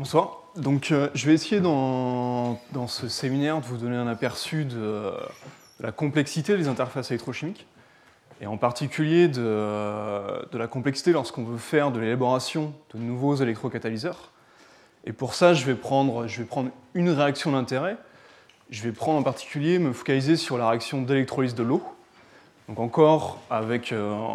Bonsoir. Donc, je vais essayer dans ce séminaire de vous donner un aperçu de la complexité des interfaces électrochimiques, et en particulier de la complexité lorsqu'on veut faire de l'élaboration de nouveaux électrocatalyseurs. Et pour ça, je vais prendre une réaction d'intérêt. Je vais prendre en particulier, me focaliser sur la réaction d'électrolyse de l'eau. Donc encore avec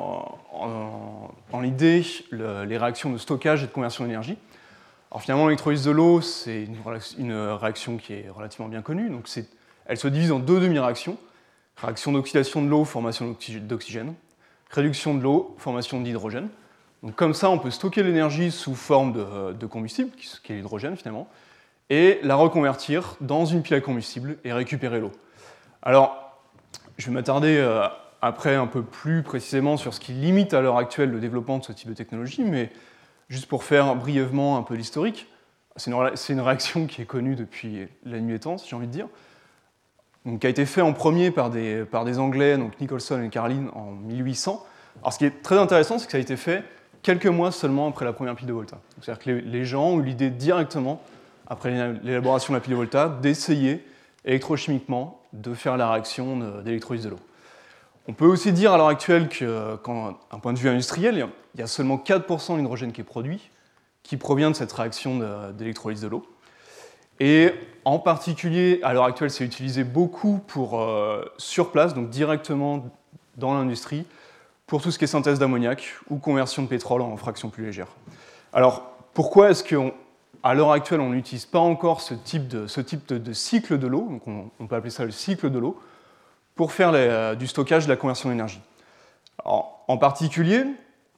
en idée les réactions de stockage et de conversion d'énergie. Alors finalement, l'électrolyse de l'eau, c'est une réaction qui est relativement bien connue. Donc elle se divise en deux demi-réactions. Réaction d'oxydation de l'eau, formation d'oxygène. Réduction de l'eau, formation d'hydrogène. Donc comme ça, on peut stocker l'énergie sous forme de combustible, qui est l'hydrogène finalement, et la reconvertir dans une pile à combustible et récupérer l'eau. Alors, je vais m'attarder après un peu plus précisément sur ce qui limite à l'heure actuelle le développement de ce type de technologie, mais juste pour faire brièvement un peu l'historique, c'est une réaction qui est connue depuis la nuit des temps, si j'ai envie de dire, donc, qui a été fait en premier par des Anglais, donc Nicholson et Carlin, en 1800. Alors ce qui est très intéressant, c'est que ça a été fait quelques mois seulement après la première pile de Volta. C'est-à-dire que les gens ont eu l'idée directement, après l'élaboration de la pile de Volta, d'essayer électrochimiquement de faire la réaction d'électrolyse de l'eau. On peut aussi dire à l'heure actuelle qu'un point de vue industriel, il y a seulement 4% de l'hydrogène qui est produit, qui provient de cette réaction d'électrolyse de l'eau. Et en particulier, à l'heure actuelle, c'est utilisé beaucoup sur place, donc directement dans l'industrie, pour tout ce qui est synthèse d'ammoniac ou conversion de pétrole en fractions plus légères. Alors, pourquoi est-ce qu'à l'heure actuelle, on n'utilise pas encore ce type de cycle de l'eau, donc on peut appeler ça le cycle de l'eau, pour faire du stockage de la conversion d'énergie? En particulier,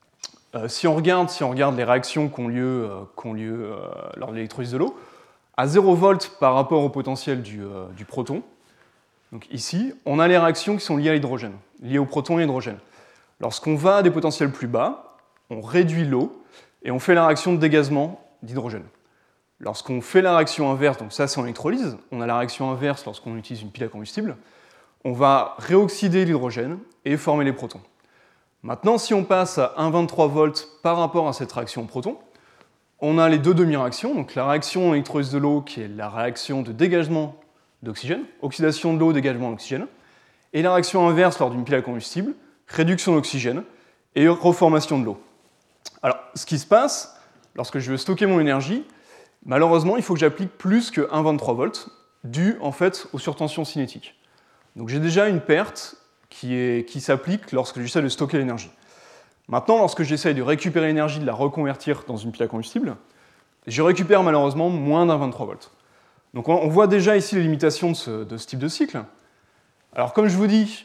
si on regarde les réactions qui ont lieu lors de l'électrolyse de l'eau, à 0 volts par rapport au potentiel du proton, donc ici, on a les réactions qui sont liées à l'hydrogène, liées au proton et à l'hydrogène. Lorsqu'on va à des potentiels plus bas, on réduit l'eau et on fait la réaction de dégazement d'hydrogène. Lorsqu'on fait la réaction inverse, donc ça c'est en électrolyse, on a la réaction inverse lorsqu'on utilise une pile à combustible, on va réoxyder l'hydrogène et former les protons. Maintenant, si on passe à 1,23 volts par rapport à cette réaction proton, on a les deux demi-réactions, donc la réaction électrolyse de l'eau qui est la réaction de dégagement d'oxygène, oxydation de l'eau, dégagement d'oxygène, et la réaction inverse lors d'une pile à combustible, réduction d'oxygène et reformation de l'eau. Alors, ce qui se passe, lorsque je veux stocker mon énergie, malheureusement, il faut que j'applique plus que 1,23 volts, dû en fait aux surtensions cinétiques. Donc j'ai déjà une perte qui s'applique lorsque j'essaie de stocker l'énergie. Maintenant, lorsque j'essaie de récupérer l'énergie, de la reconvertir dans une pile à combustible, je récupère malheureusement moins d'1,23 volts. Donc on voit déjà ici les limitations de ce type de cycle. Alors comme je vous dis,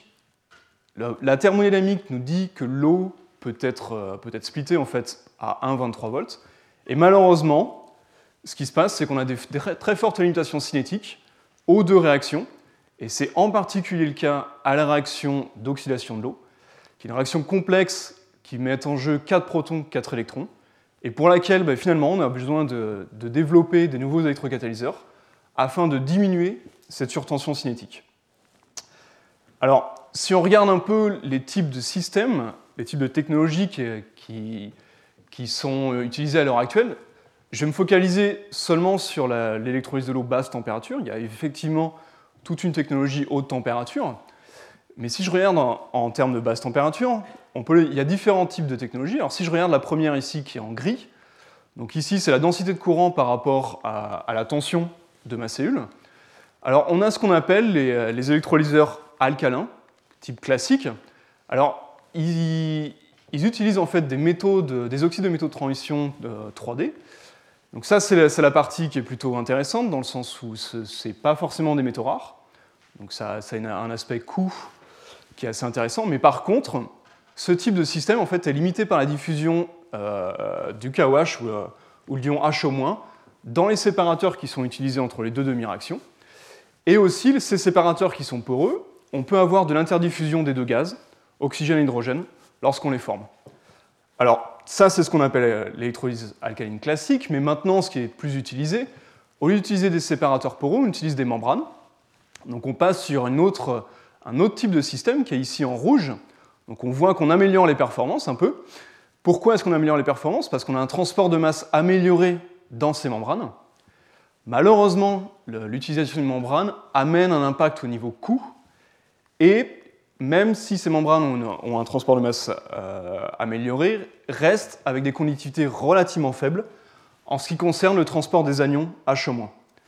la thermodynamique nous dit que l'eau peut être splittée en fait à 1,23 volts, et malheureusement, ce qui se passe, c'est qu'on a des très fortes limitations cinétiques aux deux réactions, et c'est en particulier le cas à la réaction d'oxydation de l'eau, qui est une réaction complexe qui met en jeu 4 protons, 4 électrons, et pour laquelle finalement on a besoin de développer des nouveaux électrocatalyseurs afin de diminuer cette surtension cinétique. Alors, si on regarde un peu les types de systèmes, les types de technologies qui sont utilisées à l'heure actuelle, je vais me focaliser seulement sur l'électrolyse de l'eau basse température. Il y a effectivement toute une technologie haute température, mais si je regarde en termes de basse température, il y a différents types de technologies. Alors si je regarde la première ici qui est en gris, donc ici c'est la densité de courant par rapport à la tension de ma cellule. Alors on a ce qu'on appelle les électrolyseurs alcalins, type classique. Alors ils utilisent en fait des oxydes de métaux de transition 3D. Donc ça c'est la partie qui est plutôt intéressante dans le sens où c'est pas forcément des métaux rares. Donc ça a un aspect coût qui est assez intéressant, mais par contre, ce type de système en fait, est limité par la diffusion du KOH ou l'ion H- dans les séparateurs qui sont utilisés entre les deux demi-réactions. Et aussi, ces séparateurs qui sont poreux, on peut avoir de l'interdiffusion des deux gaz, oxygène et hydrogène, lorsqu'on les forme. Alors, ça, c'est ce qu'on appelle l'électrolyse alcaline classique, mais maintenant, ce qui est plus utilisé, au lieu d'utiliser des séparateurs poreux, on utilise des membranes. Donc on passe sur un autre type de système qui est ici en rouge. Donc on voit qu'on améliore les performances un peu. Pourquoi est-ce qu'on améliore les performances? Parce qu'on a un transport de masse amélioré dans ces membranes. Malheureusement, l'utilisation d'une membrane amène un impact au niveau coût, et même si ces membranes ont un transport de masse amélioré, restent avec des conductivités relativement faibles en ce qui concerne le transport des anions H-.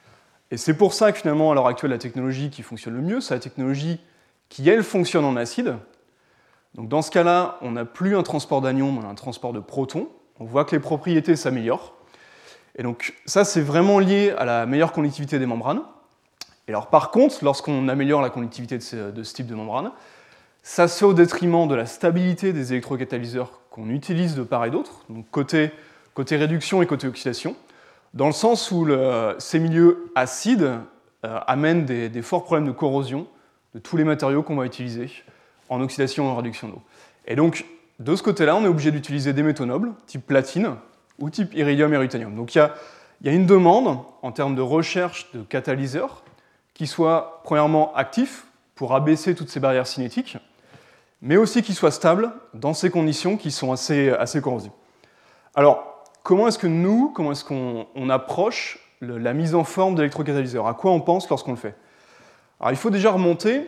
Et c'est pour ça que finalement, à l'heure actuelle, la technologie qui fonctionne le mieux, c'est la technologie qui, elle, fonctionne en acide. Donc dans ce cas-là, on n'a plus un transport d'anions, mais on a un transport de protons. On voit que les propriétés s'améliorent. Et donc ça, c'est vraiment lié à la meilleure conductivité des membranes. Et alors par contre, lorsqu'on améliore la conductivité de ce type de membrane, ça se fait au détriment de la stabilité des électrocatalyseurs qu'on utilise de part et d'autre, donc côté réduction et côté oxydation, dans le sens où ces milieux acides amènent des forts problèmes de corrosion de tous les matériaux qu'on va utiliser en oxydation et en réduction d'eau. Et donc, de ce côté-là, on est obligé d'utiliser des métaux nobles, type platine, ou type iridium et ruthenium. Donc il y a une demande en termes de recherche de catalyseurs qui soient premièrement actifs pour abaisser toutes ces barrières cinétiques, mais aussi qui soient stables dans ces conditions qui sont assez corrosives. Alors, comment est-ce qu'on approche la mise en forme d'électrocatalyseurs? À quoi on pense lorsqu'on le fait? Alors, il faut déjà remonter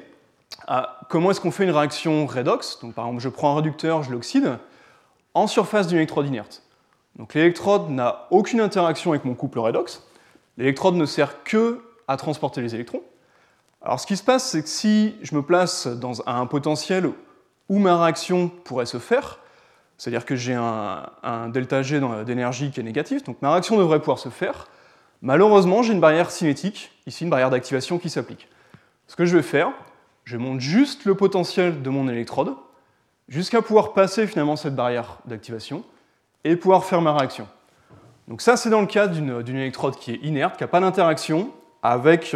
à comment est-ce qu'on fait une réaction redox. Donc, par exemple, je prends un réducteur, je l'oxyde, en surface d'une électrode inerte. Donc, l'électrode n'a aucune interaction avec mon couple redox. L'électrode ne sert que à transporter les électrons. Alors, ce qui se passe, c'est que si je me place à un potentiel où ma réaction pourrait se faire, c'est-à-dire que j'ai un delta G d'énergie qui est négatif, donc ma réaction devrait pouvoir se faire. Malheureusement, j'ai une barrière cinétique, ici une barrière d'activation qui s'applique. Ce que je vais faire, je monte juste le potentiel de mon électrode jusqu'à pouvoir passer finalement cette barrière d'activation et pouvoir faire ma réaction. Donc ça, c'est dans le cas d'une électrode qui est inerte, qui n'a pas d'interaction avec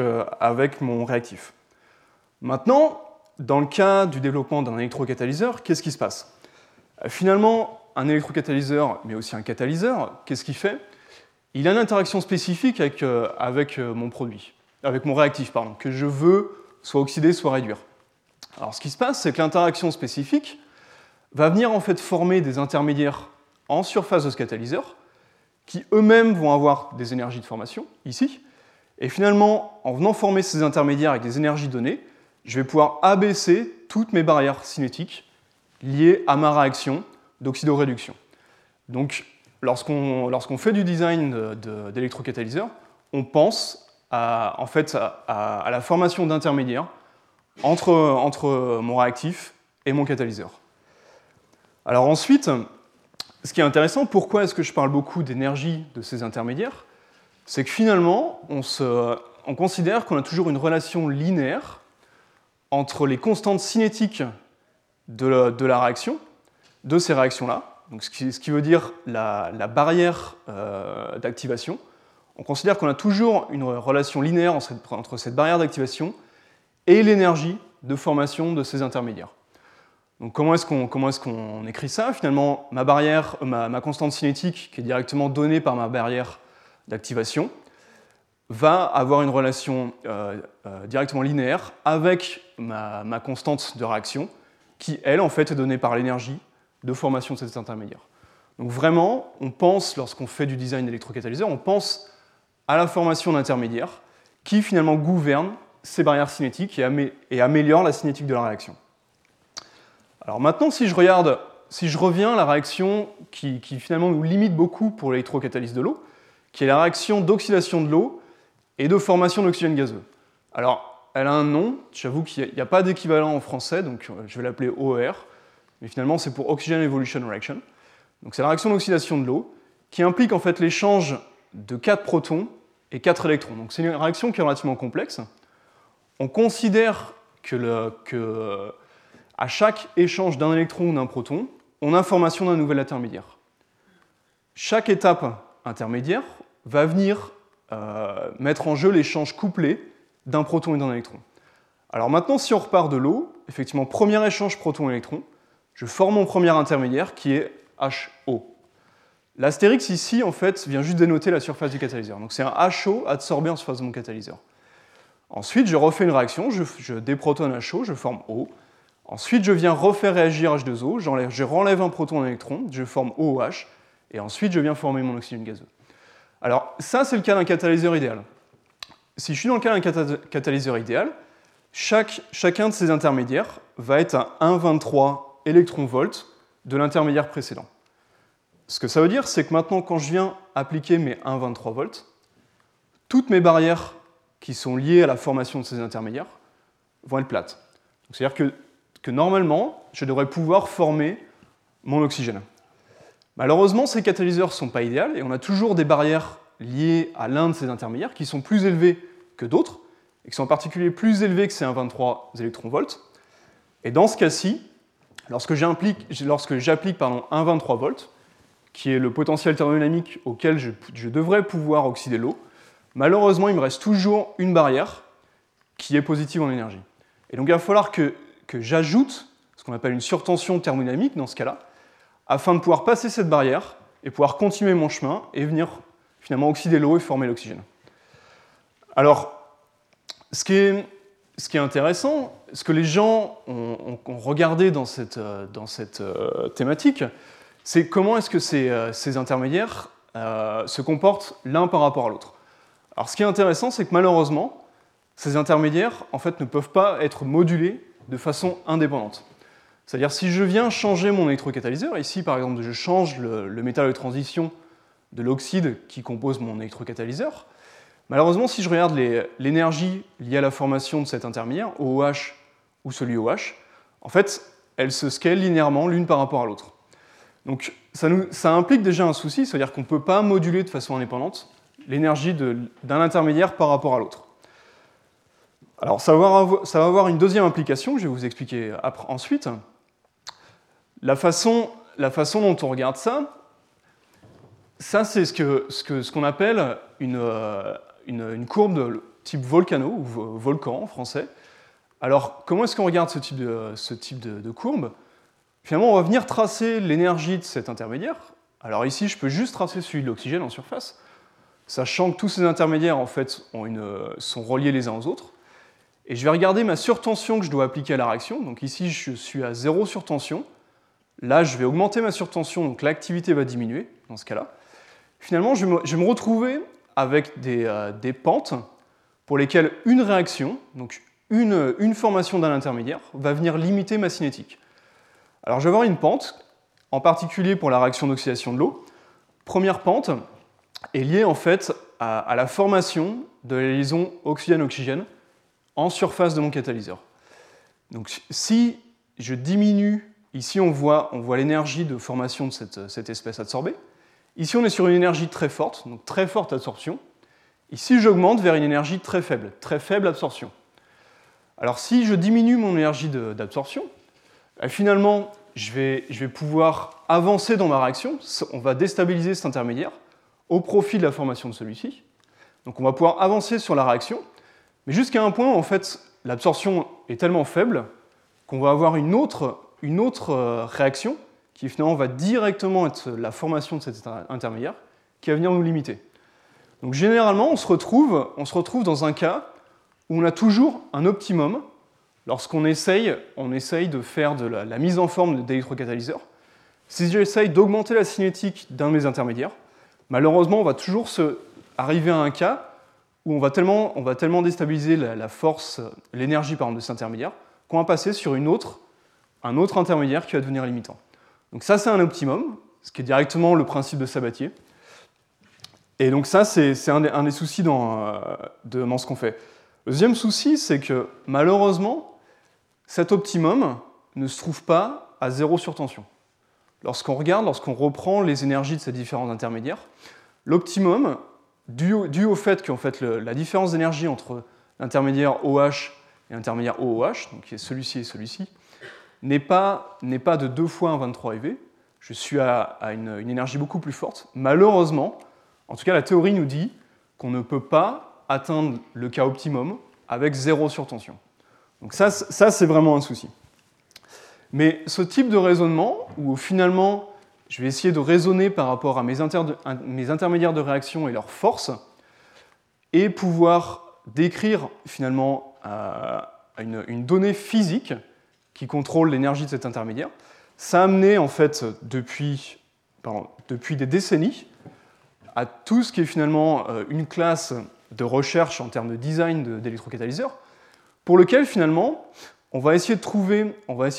mon réactif. Maintenant, dans le cas du développement d'un électrocatalyseur, qu'est-ce qui se passe? Finalement, un électrocatalyseur, mais aussi un catalyseur, qu'est-ce qu'il fait? Il a une interaction spécifique avec mon produit, avec mon réactif, pardon, que je veux soit oxyder, soit réduire. Alors, ce qui se passe, c'est que l'interaction spécifique va venir en fait former des intermédiaires en surface de ce catalyseur, qui eux-mêmes vont avoir des énergies de formation, ici, et finalement, en venant former ces intermédiaires avec des énergies données, je vais pouvoir abaisser toutes mes barrières cinétiques liées à ma réaction d'oxydoréduction. Donc, lorsqu'on fait du design d'électrocatalyseur, on pense à la formation d'intermédiaires entre mon réactif et mon catalyseur. Alors ensuite, ce qui est intéressant, pourquoi est-ce que je parle beaucoup d'énergie de ces intermédiaires? C'est que finalement, on considère qu'on a toujours une relation linéaire entre les constantes cinétiques de la réaction, de ces réactions-là, donc ce qui veut dire la barrière d'activation. On considère qu'on a toujours une relation linéaire entre cette barrière d'activation et l'énergie de formation de ces intermédiaires. Donc comment est-ce qu'on écrit ça? Finalement, ma constante cinétique, qui est directement donnée par ma barrière d'activation, va avoir une relation directement linéaire avec ma constante de réaction, qui, elle, en fait, est donnée par l'énergie de formation de cet intermédiaire. Donc vraiment, on pense, lorsqu'on fait du design d'électrocatalyseur, on pense à la formation d'intermédiaires qui, finalement, gouvernent ces barrières cinétiques et améliorent la cinétique de la réaction. Alors maintenant, si je reviens à la réaction qui finalement nous limite beaucoup pour l'électrocatalyse de l'eau, qui est la réaction d'oxydation de l'eau et de formation d'oxygène gazeux. Alors, elle a un nom, j'avoue qu'il n'y a pas d'équivalent en français, donc je vais l'appeler OER, mais finalement c'est pour Oxygen Evolution Reaction. Donc c'est la réaction d'oxydation de l'eau qui implique en fait l'échange de 4 protons et 4 électrons. Donc c'est une réaction qui est relativement complexe. On considère que à chaque échange d'un électron ou d'un proton, on a formation d'un nouvel intermédiaire. Chaque étape intermédiaire va venir mettre en jeu l'échange couplé d'un proton et d'un électron. Alors maintenant, si on repart de l'eau, effectivement, premier échange proton-électron, je forme mon premier intermédiaire qui est HO. L'astérix ici, en fait, vient juste dénoter la surface du catalyseur. Donc c'est un HO adsorbé en surface de mon catalyseur. Ensuite, je refais une réaction, je déprotonne HO, je forme O. Ensuite, je viens refaire réagir H2O, je renlève un proton et un électron, je forme OOH, et ensuite je viens former mon oxygène gazeux. Alors ça, c'est le cas d'un catalyseur idéal. Si je suis dans le cas d'un catalyseur idéal, chacun de ces intermédiaires va être à 1,23 électronvolts de l'intermédiaire précédent. Ce que ça veut dire, c'est que maintenant, quand je viens appliquer mes 1,23 volts, toutes mes barrières qui sont liées à la formation de ces intermédiaires vont être plates. C'est-à-dire que normalement, je devrais pouvoir former mon oxygène. Malheureusement, ces catalyseurs ne sont pas idéaux et on a toujours des barrières liées à l'un de ces intermédiaires qui sont plus élevées que d'autres et qui sont en particulier plus élevées que ces 1,23 électronvolts. Et dans ce cas-ci, lorsque j'applique 1,23 volts, qui est le potentiel thermodynamique auquel je devrais pouvoir oxyder l'eau, malheureusement, il me reste toujours une barrière qui est positive en énergie. Et donc, il va falloir que j'ajoute ce qu'on appelle une surtension thermodynamique dans ce cas-là, afin de pouvoir passer cette barrière et pouvoir continuer mon chemin et venir finalement oxyder l'eau et former l'oxygène. Alors, ce qui est intéressant, ce que les gens ont regardé dans cette thématique, c'est comment est-ce que ces intermédiaires se comportent l'un par rapport à l'autre. Alors, ce qui est intéressant, c'est que malheureusement, ces intermédiaires en fait, ne peuvent pas être modulés de façon indépendante. C'est-à-dire, si je viens changer mon électrocatalyseur, ici par exemple, je change le métal de transition de l'oxyde qui compose mon électrocatalyseur, malheureusement, si je regarde l'énergie liée à la formation de cet intermédiaire, OOH ou celui OH, en fait, elles se scalent linéairement l'une par rapport à l'autre. Donc, ça implique déjà un souci, c'est-à-dire qu'on ne peut pas moduler de façon indépendante l'énergie d'un intermédiaire par rapport à l'autre. Alors, ça va avoir une deuxième implication que je vais vous expliquer ensuite. La façon dont on regarde ça c'est ce qu'on appelle une courbe de type volcano, ou volcan en français. Alors, comment est-ce qu'on regarde ce type de courbe? Finalement, on va venir tracer l'énergie de cet intermédiaire. Alors ici, je peux juste tracer celui de l'oxygène en surface, sachant que tous ces intermédiaires en fait, sont reliés les uns aux autres. Et je vais regarder ma surtension que je dois appliquer à la réaction. Donc ici, je suis à 0 surtension. Là, je vais augmenter ma surtension, donc l'activité va diminuer dans ce cas-là. Finalement, je vais me retrouver avec des pentes pour lesquelles une réaction, donc une formation d'un intermédiaire, va venir limiter ma cinétique. Alors, je vais avoir une pente, en particulier pour la réaction d'oxydation de l'eau. Première pente est liée en fait à la formation de la liaison oxygène-oxygène en surface de mon catalyseur. Donc, si je diminue, ici on voit l'énergie de formation de cette espèce adsorbée. Ici, on est sur une énergie très forte, donc très forte absorption. Ici, j'augmente vers une énergie très faible absorption. Alors, si je diminue mon énergie d'absorption, finalement, je vais pouvoir avancer dans ma réaction. On va déstabiliser cet intermédiaire au profit de la formation de celui-ci. Donc, on va pouvoir avancer sur la réaction, mais jusqu'à un point où, en fait, l'absorption est tellement faible qu'on va avoir une autre réaction qui finalement va directement être la formation de cet intermédiaire qui va venir nous limiter. Donc généralement, on se retrouve dans un cas où on a toujours un optimum lorsqu'on essaye de faire de la mise en forme d'électrocatalyseur. Si j'essaye d'augmenter la cinétique d'un de mes intermédiaires, malheureusement, on va toujours arriver à un cas où on va tellement déstabiliser la force, l'énergie de cet intermédiaire, qu'on va passer sur un autre intermédiaire qui va devenir limitant. Donc ça, c'est un optimum, ce qui est directement le principe de Sabatier. Et donc ça, c'est un des soucis dans ce qu'on fait. Le deuxième souci, c'est que malheureusement, cet optimum ne se trouve pas à 0 surtension. Lorsqu'on reprend les énergies de ces différents intermédiaires, l'optimum, dû au fait qu'en fait, la différence d'énergie entre l'intermédiaire OH et l'intermédiaire OOH, donc qui est celui-ci et celui-ci, n'est pas de 2 fois 1,23 eV. Je suis à une énergie beaucoup plus forte. Malheureusement, en tout cas, la théorie nous dit qu'on ne peut pas atteindre le cas optimum avec 0 surtension. Donc ça c'est vraiment un souci. Mais ce type de raisonnement, où finalement, je vais essayer de raisonner par rapport à mes intermédiaires de réaction et leurs forces, et pouvoir décrire finalement une donnée physique qui contrôle l'énergie de cet intermédiaire, ça a amené en fait depuis des décennies à tout ce qui est finalement une classe de recherche en termes de design d'électrocatalyseurs, pour lequel finalement on va essayer de trouver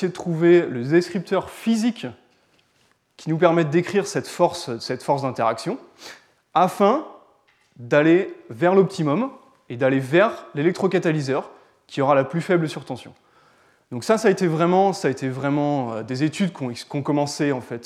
le descripteur physique qui nous permet de décrire cette force d'interaction afin d'aller vers l'optimum et d'aller vers l'électrocatalyseur qui aura la plus faible surtension. Donc ça a été vraiment des études qui ont commencé en fait,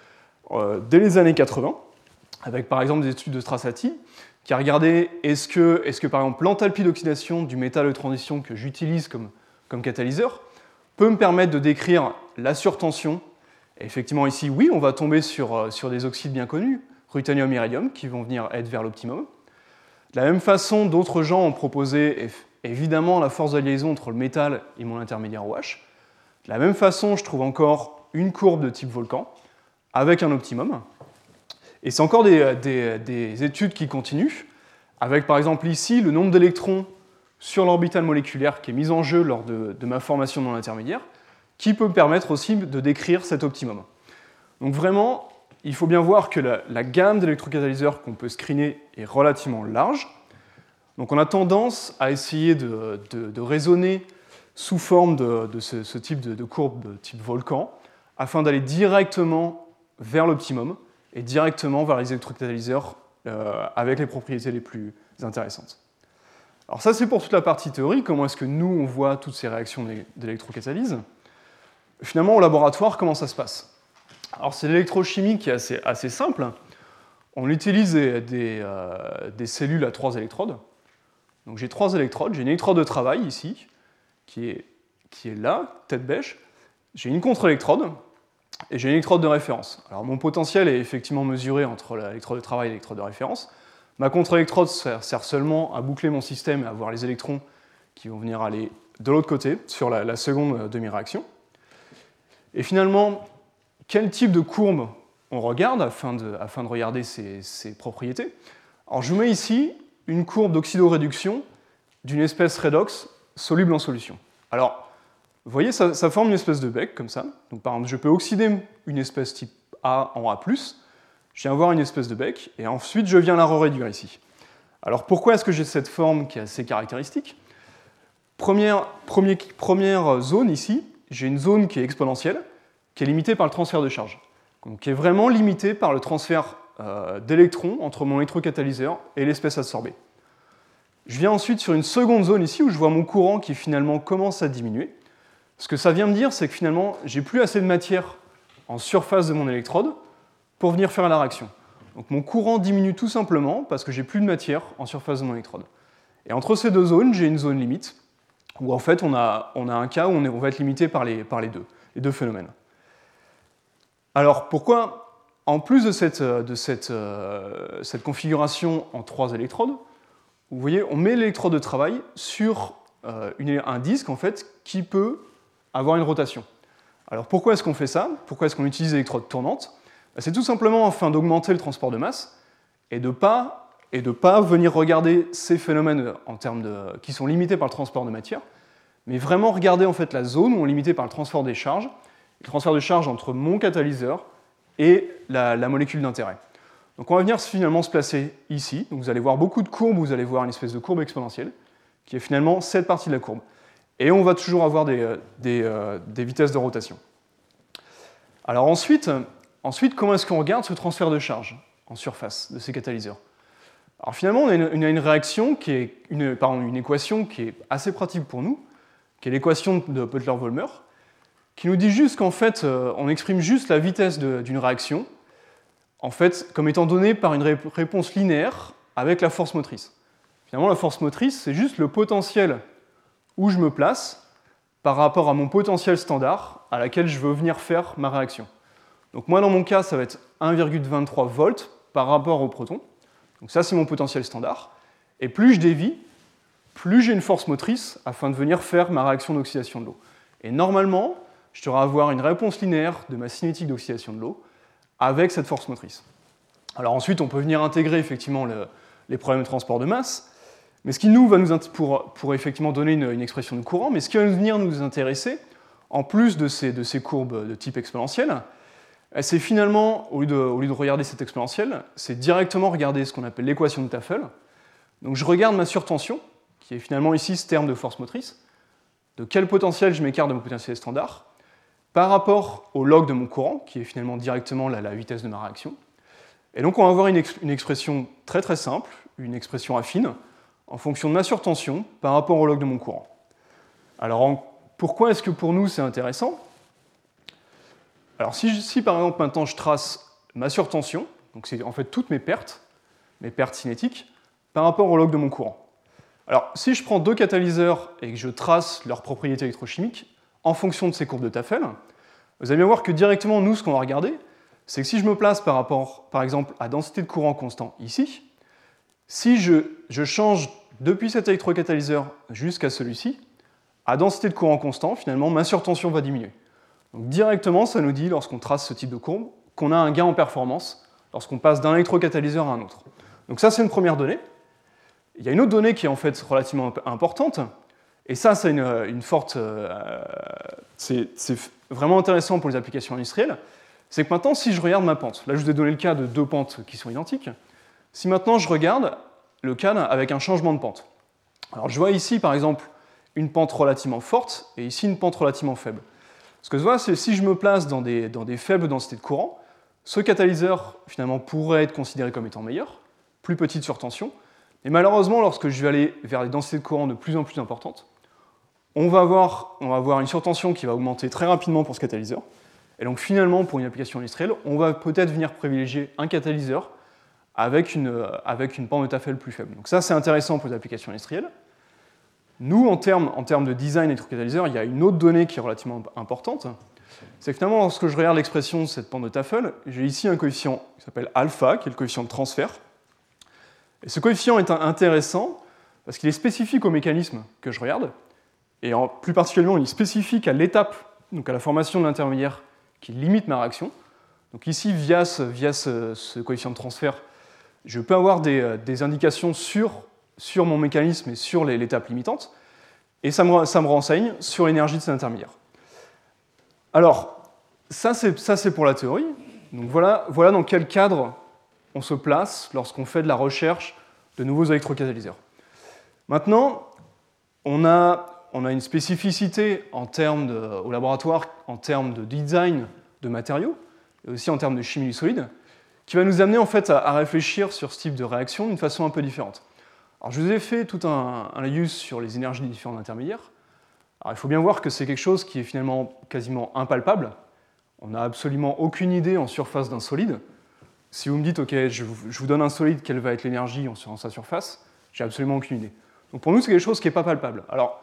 dès les années 80, avec par exemple des études de Strassati, qui a regardé est-ce que par exemple l'enthalpie d'oxydation du métal de transition que j'utilise comme catalyseur peut me permettre de décrire la surtension. Et effectivement ici, oui, on va tomber sur des oxydes bien connus, ruthenium, iridium, qui vont venir être vers l'optimum. De la même façon, d'autres gens ont proposé évidemment la force de liaison entre le métal et mon intermédiaire OH. De la même façon, je trouve encore une courbe de type volcan avec un optimum. Et c'est encore des études qui continuent, avec par exemple ici le nombre d'électrons sur l'orbital moléculaire qui est mis en jeu lors de ma formation de mon intermédiaire, qui peut me permettre aussi de décrire cet optimum. Donc vraiment, il faut bien voir que la gamme d'électrocatalyseurs qu'on peut screener est relativement large. Donc on a tendance à essayer de raisonner sous forme de ce type de courbe de type volcan, afin d'aller directement vers l'optimum et directement vers les électrocatalyseurs avec les propriétés les plus intéressantes. Alors ça c'est pour toute la partie théorie, comment est-ce que nous on voit toutes ces réactions d'électrocatalyse. Finalement au laboratoire, comment ça se passe? Alors c'est l'électrochimie qui est assez simple. On utilise des cellules à 3 électrodes. Donc j'ai 3 électrodes, j'ai une électrode de travail ici, qui est là, tête bêche. J'ai une contre-électrode et j'ai une électrode de référence. Alors mon potentiel est effectivement mesuré entre l'électrode de travail et l'électrode de référence. Ma contre-électrode sert seulement à boucler mon système et à avoir les électrons qui vont venir aller de l'autre côté, sur la seconde demi-réaction. Et finalement, quel type de courbe on regarde afin de regarder ces propriétés? Alors je vous mets ici une courbe d'oxydoréduction d'une espèce redox soluble en solution. Alors, vous voyez, ça forme une espèce de bec, comme ça. Donc par exemple, je peux oxyder une espèce type A en A+, je viens avoir une espèce de bec, et ensuite je viens la réduire ici. Alors pourquoi est-ce que j'ai cette forme qui est assez caractéristique? Première zone ici, j'ai une zone qui est exponentielle, qui est limitée par le transfert de charge. Donc qui est vraiment limitée par le transfert d'électrons entre mon électrocatalyseur et l'espèce absorbée. Je viens ensuite sur une seconde zone ici où je vois mon courant qui finalement commence à diminuer. Ce que ça vient me dire, c'est que finalement, j'ai plus assez de matière en surface de mon électrode pour venir faire la réaction. Donc mon courant diminue tout simplement parce que j'ai plus de matière en surface de mon électrode. Et entre ces deux zones, j'ai une zone limite où en fait on a un cas où on va être limité par les deux phénomènes. Alors pourquoi, en plus de cette configuration en 3 électrodes, vous voyez, on met l'électrode de travail sur un disque en fait, qui peut avoir une rotation. Alors pourquoi est-ce qu'on fait ça? Pourquoi est-ce qu'on utilise l'électrode tournante? C'est tout simplement afin d'augmenter le transport de masse et de pas venir regarder ces phénomènes qui sont limités par le transport de matière, mais vraiment regarder en fait la zone où on est limité par le transfert des charges, le transfert de charge entre mon catalyseur et la molécule d'intérêt. Donc on va venir finalement se placer ici. Donc vous allez voir beaucoup de courbes, vous allez voir une espèce de courbe exponentielle, qui est finalement cette partie de la courbe. Et on va toujours avoir des vitesses de rotation. Alors ensuite comment est-ce qu'on regarde ce transfert de charge en surface de ces catalyseurs? Alors finalement, on a une réaction qui est une équation qui est assez pratique pour nous, qui est l'équation de Butler-Volmer, qui nous dit juste qu'en fait, on exprime juste la vitesse d'une réaction, en fait, comme étant donnée par une réponse linéaire avec la force motrice. Finalement, la force motrice, c'est juste le potentiel où je me place par rapport à mon potentiel standard à laquelle je veux venir faire ma réaction. Donc moi, dans mon cas, ça va être 1,23 volts par rapport au proton. Donc ça, c'est mon potentiel standard. Et plus je dévie, plus j'ai une force motrice afin de venir faire ma réaction d'oxydation de l'eau. Et normalement, je devrais avoir une réponse linéaire de ma cinétique d'oxydation de l'eau avec cette force motrice. Alors ensuite, on peut venir intégrer effectivement les problèmes de transport de masse, mais ce qui nous va pour effectivement donner une expression de courant, mais ce qui va venir nous intéresser, en plus de ces courbes de type exponentiel, C'est finalement, au lieu de regarder cette exponentielle, c'est directement regarder ce qu'on appelle l'équation de Tafel. Donc je regarde ma surtension, qui est finalement ici ce terme de force motrice, de quel potentiel je m'écarte de mon potentiel standard, par rapport au log de mon courant, qui est finalement directement la vitesse de ma réaction. Et donc on va avoir une expression très très simple, une expression affine, en fonction de ma surtension par rapport au log de mon courant. Alors pourquoi est-ce que pour nous c'est intéressant? Alors si par exemple maintenant je trace ma surtension, donc c'est en fait toutes mes pertes cinétiques, par rapport au log de mon courant. Alors si je prends deux catalyseurs et que je trace leurs propriétés électrochimiques en fonction de ces courbes de Tafel, vous allez bien voir que directement nous ce qu'on va regarder, c'est que si je me place par rapport par exemple à densité de courant constant ici, si je change depuis cet électrocatalyseur jusqu'à celui-ci, à densité de courant constant, finalement ma surtension va diminuer. Donc directement, ça nous dit, lorsqu'on trace ce type de courbe, qu'on a un gain en performance lorsqu'on passe d'un électrocatalyseur à un autre. Donc ça, c'est une première donnée. Il y a une autre donnée qui est en fait relativement importante, et ça, c'est c'est vraiment intéressant pour les applications industrielles, c'est que maintenant, si je regarde ma pente, là je vous ai donné le cas de deux pentes qui sont identiques, si maintenant je regarde le cas avec un changement de pente. Alors je vois ici, par exemple, une pente relativement forte, et ici une pente relativement faible. Ce que je vois, c'est que si je me place dans des faibles densités de courant, ce catalyseur, finalement, pourrait être considéré comme étant meilleur, plus petite surtension, et malheureusement, lorsque je vais aller vers des densités de courant de plus en plus importantes, on va avoir une surtension qui va augmenter très rapidement pour ce catalyseur, et donc finalement, pour une application industrielle, on va peut-être venir privilégier un catalyseur avec une pente de Tafel plus faible. Donc ça, c'est intéressant pour les applications industrielles. Nous, en termes de design électrocatalyseur, il y a une autre donnée qui est relativement importante. C'est que finalement, lorsque je regarde l'expression de cette pente de Tafel, j'ai ici un coefficient qui s'appelle alpha, qui est le coefficient de transfert. Et ce coefficient est intéressant parce qu'il est spécifique au mécanisme que je regarde, et plus particulièrement, il est spécifique à l'étape, donc à la formation de l'intermédiaire qui limite ma réaction. Donc ici, via ce coefficient de transfert, je peux avoir des indications sur mon mécanisme et sur l'étape limitante, et ça me renseigne sur l'énergie de cet intermédiaire. Alors, ça c'est pour la théorie. Donc voilà dans quel cadre on se place lorsqu'on fait de la recherche de nouveaux électrocatalyseurs. Maintenant, on a une spécificité au laboratoire en termes de design de matériaux, et aussi en termes de chimie du solide, qui va nous amener en fait à réfléchir sur ce type de réaction d'une façon un peu différente. Alors, je vous ai fait tout un laïus sur les énergies des différents intermédiaires. Alors, il faut bien voir que c'est quelque chose qui est finalement quasiment impalpable. On n'a absolument aucune idée en surface d'un solide. Si vous me dites, OK, je vous donne un solide, quelle va être l'énergie en sa surface, j'ai absolument aucune idée. Donc pour nous, c'est quelque chose qui n'est pas palpable. Alors,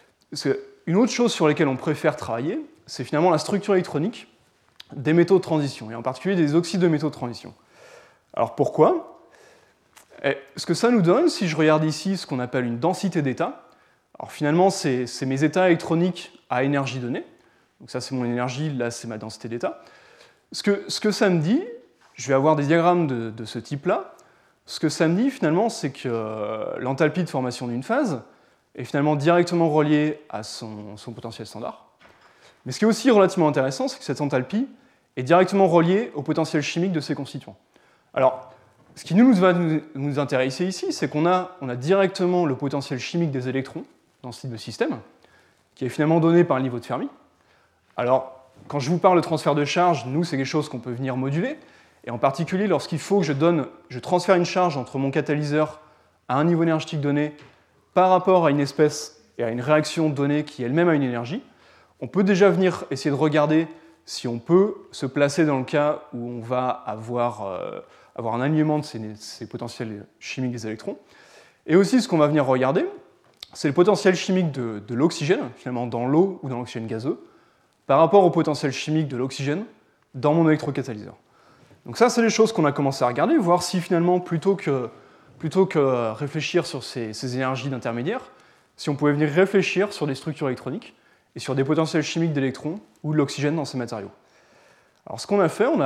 une autre chose sur laquelle on préfère travailler, c'est finalement la structure électronique des métaux de transition, et en particulier des oxydes de métaux de transition. Alors pourquoi ? Ce que ça nous donne, si je regarde ici ce qu'on appelle une densité d'état, alors finalement c'est mes états électroniques à énergie donnée, donc ça c'est mon énergie, là c'est ma densité d'état. Ce que ça me dit, je vais avoir des diagrammes de ce type-là, ce que ça me dit finalement c'est que l'enthalpie de formation d'une phase est finalement directement reliée à son potentiel standard. Mais ce qui est aussi relativement intéressant, c'est que cette enthalpie est directement reliée au potentiel chimique de ses constituants. Alors, ce qui va nous intéresser ici, c'est qu'on a directement le potentiel chimique des électrons dans ce type de système, qui est finalement donné par le niveau de Fermi. Alors, quand je vous parle de transfert de charge, nous, c'est quelque chose qu'on peut venir moduler, et en particulier lorsqu'il faut que je transfère une charge entre mon catalyseur à un niveau énergétique donné par rapport à une espèce et à une réaction donnée qui elle-même a une énergie, on peut déjà venir essayer de regarder si on peut se placer dans le cas où on va avoir un alignement de ces potentiels chimiques des électrons. Et aussi, ce qu'on va venir regarder, c'est le potentiel chimique de l'oxygène, finalement dans l'eau ou dans l'oxygène gazeux, par rapport au potentiel chimique de l'oxygène dans mon électrocatalyseur. Donc ça, c'est les choses qu'on a commencé à regarder, voir si finalement, plutôt que réfléchir sur ces énergies d'intermédiaire, si on pouvait venir réfléchir sur des structures électroniques et sur des potentiels chimiques d'électrons ou de l'oxygène dans ces matériaux. Alors ce qu'on a fait, on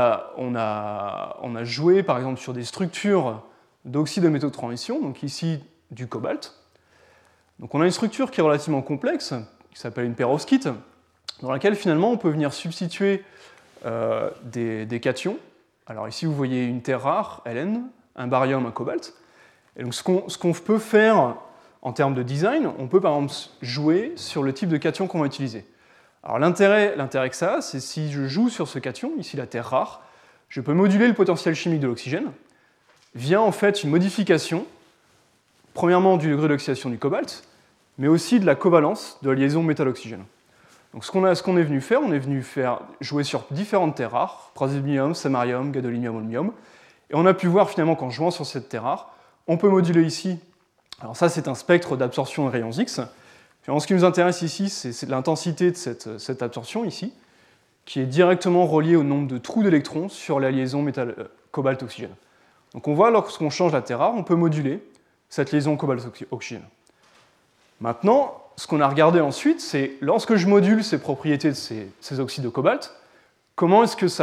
a joué par exemple sur des structures d'oxyde de métaux de transition, donc ici du cobalt. Donc on a une structure qui est relativement complexe, qui s'appelle une perovskite, dans laquelle finalement on peut venir substituer des cations. Alors ici, vous voyez une terre rare, Ln, un barium, un cobalt. Et donc, ce qu'on peut faire en termes de design, on peut par exemple jouer sur le type de cation qu'on va utiliser. Alors l'intérêt que ça a, c'est si je joue sur ce cation, ici la terre rare, je peux moduler le potentiel chimique de l'oxygène via en fait une modification, premièrement du degré d'oxydation du cobalt, mais aussi de la covalence de la liaison métal-oxygène. Donc ce qu'on est venu faire, on est venu jouer sur différentes terres rares, praséodymium, samarium, gadolinium, holmium, et on a pu voir finalement qu'en jouant sur cette terre rare, on peut moduler ici, alors ça c'est un spectre d'absorption des rayons X. Ce qui nous intéresse ici, c'est l'intensité de cette absorption ici, qui est directement reliée au nombre de trous d'électrons sur la liaison cobalt-oxygène. Donc on voit, lorsqu'on change la terre rare, on peut moduler cette liaison cobalt-oxygène. Maintenant, ce qu'on a regardé ensuite, c'est lorsque je module ces propriétés de ces oxydes de cobalt, comment est-ce que ça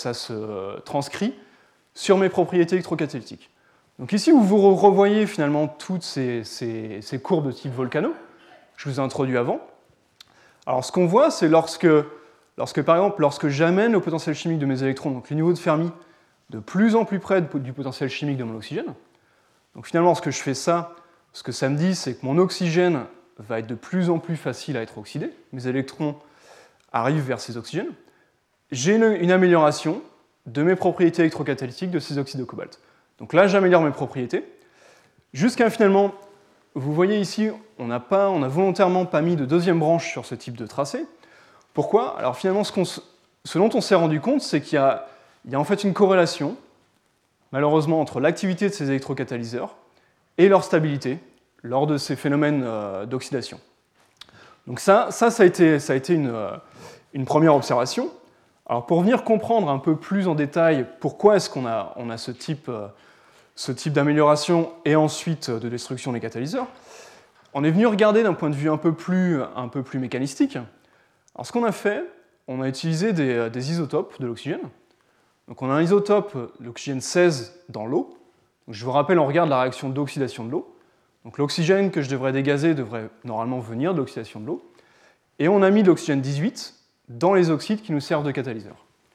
se transcrit sur mes propriétés électrocatalytiques. Donc ici, vous revoyez finalement toutes ces courbes de type volcano, que je vous ai introduit avant. Alors ce qu'on voit, c'est lorsque par exemple, lorsque j'amène le potentiel chimique de mes électrons, donc le niveau de Fermi, de plus en plus près du potentiel chimique de mon oxygène. Donc finalement, lorsque je fais ça, ce que ça me dit, c'est que mon oxygène va être de plus en plus facile à être oxydé. Mes électrons arrivent vers ces oxygènes. J'ai une amélioration de mes propriétés électrocatalytiques de ces oxydes de cobalt. Donc là, j'améliore mes propriétés, jusqu'à finalement, vous voyez ici, on n'a volontairement pas mis de deuxième branche sur ce type de tracé. Pourquoi? Alors finalement, ce dont on s'est rendu compte, c'est qu'il y a en fait une corrélation, malheureusement, entre l'activité de ces électrocatalyseurs et leur stabilité lors de ces phénomènes d'oxydation. Donc ça a été une première observation. Alors pour venir comprendre un peu plus en détail pourquoi est-ce qu'on a ce type d'amélioration et ensuite de destruction des catalyseurs, on est venu regarder d'un point de vue un peu plus mécanistique. Alors ce qu'on a fait, on a utilisé des isotopes de l'oxygène. Donc on a un isotope de l'oxygène 16 dans l'eau. Je vous rappelle, on regarde la réaction d'oxydation de l'eau. Donc l'oxygène que je devrais dégazer devrait normalement venir de l'oxydation de l'eau. Et on a mis de l'oxygène 18 dans les oxydes qui nous servent de catalyseur.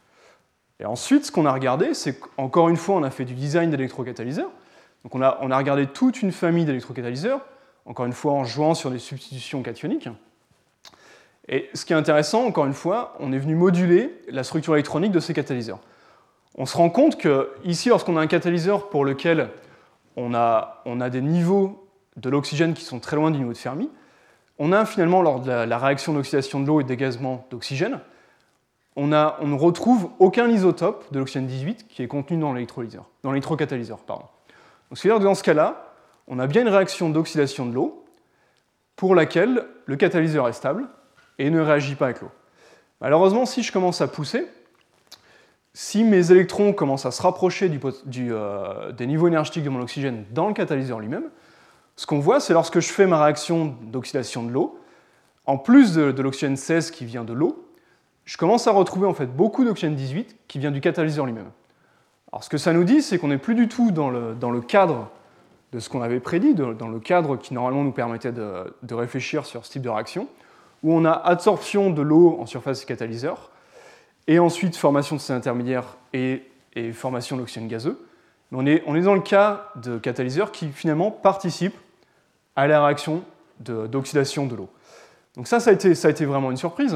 Et ensuite, ce qu'on a regardé, c'est qu'encore une fois, on a fait du design d'électrocatalyseurs. Donc on a regardé toute une famille d'électrocatalyseurs, encore une fois en jouant sur des substitutions cationiques. Et ce qui est intéressant, encore une fois, on est venu moduler la structure électronique de ces catalyseurs. On se rend compte que ici, lorsqu'on a un catalyseur pour lequel on a des niveaux de l'oxygène qui sont très loin du niveau de Fermi, on a finalement, lors de la réaction d'oxydation de l'eau et de dégazement d'oxygène, on ne retrouve aucun isotope de l'oxygène 18 qui est contenu dans l'électrocatalyseur. Donc c'est-à-dire que dans ce cas-là, on a bien une réaction d'oxydation de l'eau pour laquelle le catalyseur est stable et ne réagit pas avec l'eau. Malheureusement, si je commence à pousser, si mes électrons commencent à se rapprocher des niveaux énergétiques de mon oxygène dans le catalyseur lui-même, ce qu'on voit, c'est lorsque je fais ma réaction d'oxydation de l'eau, en plus de l'oxygène 16 qui vient de l'eau, je commence à retrouver en fait beaucoup d'oxygène 18 qui vient du catalyseur lui-même. Alors ce que ça nous dit, c'est qu'on n'est plus du tout dans le cadre de ce qu'on avait prédit, dans le cadre qui normalement nous permettait de réfléchir sur ce type de réaction, où on a absorption de l'eau en surface du catalyseur, et ensuite formation de ces intermédiaires et formation d'oxygène gazeux. Mais on est dans le cas de catalyseurs qui finalement participent à la réaction d'oxydation de l'eau. Donc ça a été vraiment une surprise.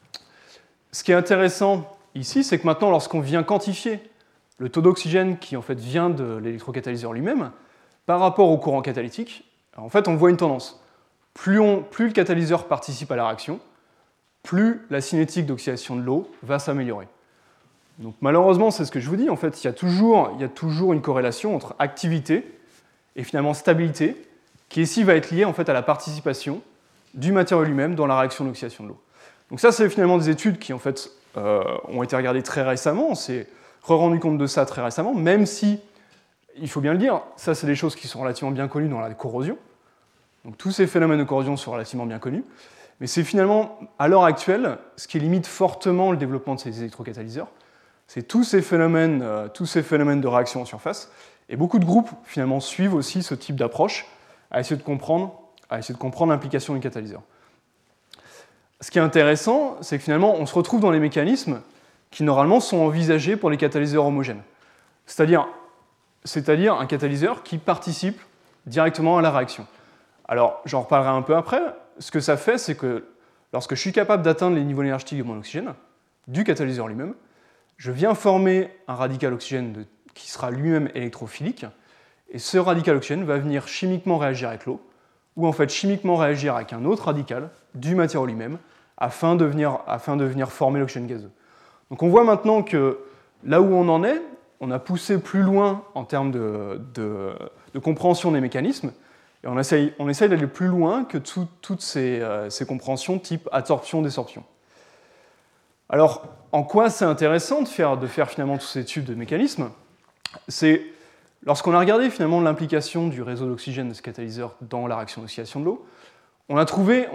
Ce qui est intéressant ici, c'est que maintenant, lorsqu'on vient quantifier le taux d'oxygène qui en fait vient de l'électrocatalyseur lui-même, par rapport au courant catalytique, en fait, on voit une tendance. Plus le catalyseur participe à la réaction, plus la cinétique d'oxydation de l'eau va s'améliorer. Donc malheureusement, c'est ce que je vous dis, en fait, il y a toujours une corrélation entre activité et finalement stabilité, qui ici va être liée en fait, à la participation du matériau lui-même dans la réaction d'oxydation de l'eau. Donc ça, c'est finalement des études qui en fait, ont été regardées très récemment, on s'est rendu compte de ça très récemment, même si, il faut bien le dire, ça c'est des choses qui sont relativement bien connues dans la corrosion. Donc tous ces phénomènes de corrosion sont relativement bien connus, mais c'est finalement, à l'heure actuelle, ce qui limite fortement le développement de ces électrocatalyseurs, c'est tous ces phénomènes de réaction en surface, et beaucoup de groupes finalement suivent aussi ce type d'approche à essayer de comprendre l'implication du catalyseur. Ce qui est intéressant, c'est que finalement, on se retrouve dans les mécanismes qui normalement sont envisagés pour les catalyseurs homogènes. C'est-à-dire un catalyseur qui participe directement à la réaction. Alors, j'en reparlerai un peu après. Ce que ça fait, c'est que lorsque je suis capable d'atteindre les niveaux énergétiques de mon oxygène, du catalyseur lui-même, je viens former un radical oxygène qui sera lui-même électrophilique, et ce radical oxygène va venir chimiquement réagir avec l'eau, ou en fait chimiquement réagir avec un autre radical du matériau lui-même, afin de venir former l'oxygène gazeux. Donc on voit maintenant que là où on en est, on a poussé plus loin en termes de compréhension des mécanismes, et on essaye d'aller plus loin que toutes ces compréhensions type adsorption-désorption. Alors, en quoi c'est intéressant de faire finalement toutes ces études de mécanismes? C'est lorsqu'on a regardé finalement l'implication du réseau d'oxygène de ce catalyseur dans la réaction d'oxydation de l'eau, on a trouvé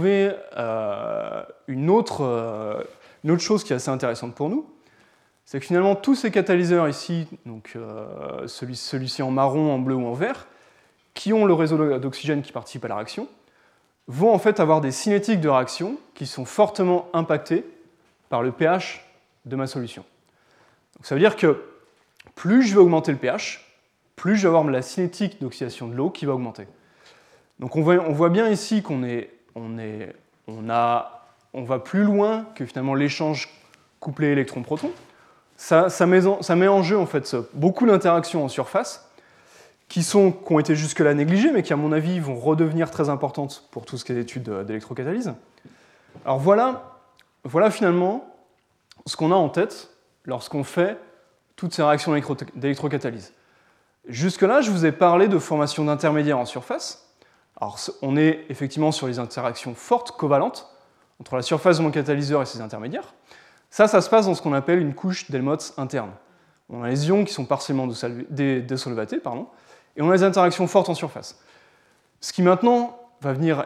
une autre chose qui est assez intéressante pour nous, c'est que finalement tous ces catalyseurs ici, donc celui-ci en marron, en bleu ou en vert, qui ont le réseau d'oxygène qui participe à la réaction, vont en fait avoir des cinétiques de réaction qui sont fortement impactés par le pH de ma solution. Donc ça veut dire que plus je vais augmenter le pH, plus je vais avoir la cinétique d'oxydation de l'eau qui va augmenter. Donc on voit bien ici qu'on va plus loin que finalement l'échange couplé électron-proton. Ça met en jeu en fait beaucoup d'interactions en surface qui ont été jusque-là négligées, mais qui à mon avis vont redevenir très importantes pour tout ce qui est études d'électrocatalyse. Alors voilà finalement ce qu'on a en tête lorsqu'on fait toutes ces réactions d'électrocatalyse. Jusque-là, je vous ai parlé de formation d'intermédiaires en surface. Alors on est effectivement sur les interactions fortes, covalentes, entre la surface de mon catalyseur et ses intermédiaires. Ça se passe dans ce qu'on appelle une couche d'Helmholtz interne. On a les ions qui sont partiellement désolvatés, et on a des interactions fortes en surface. Ce qui maintenant va venir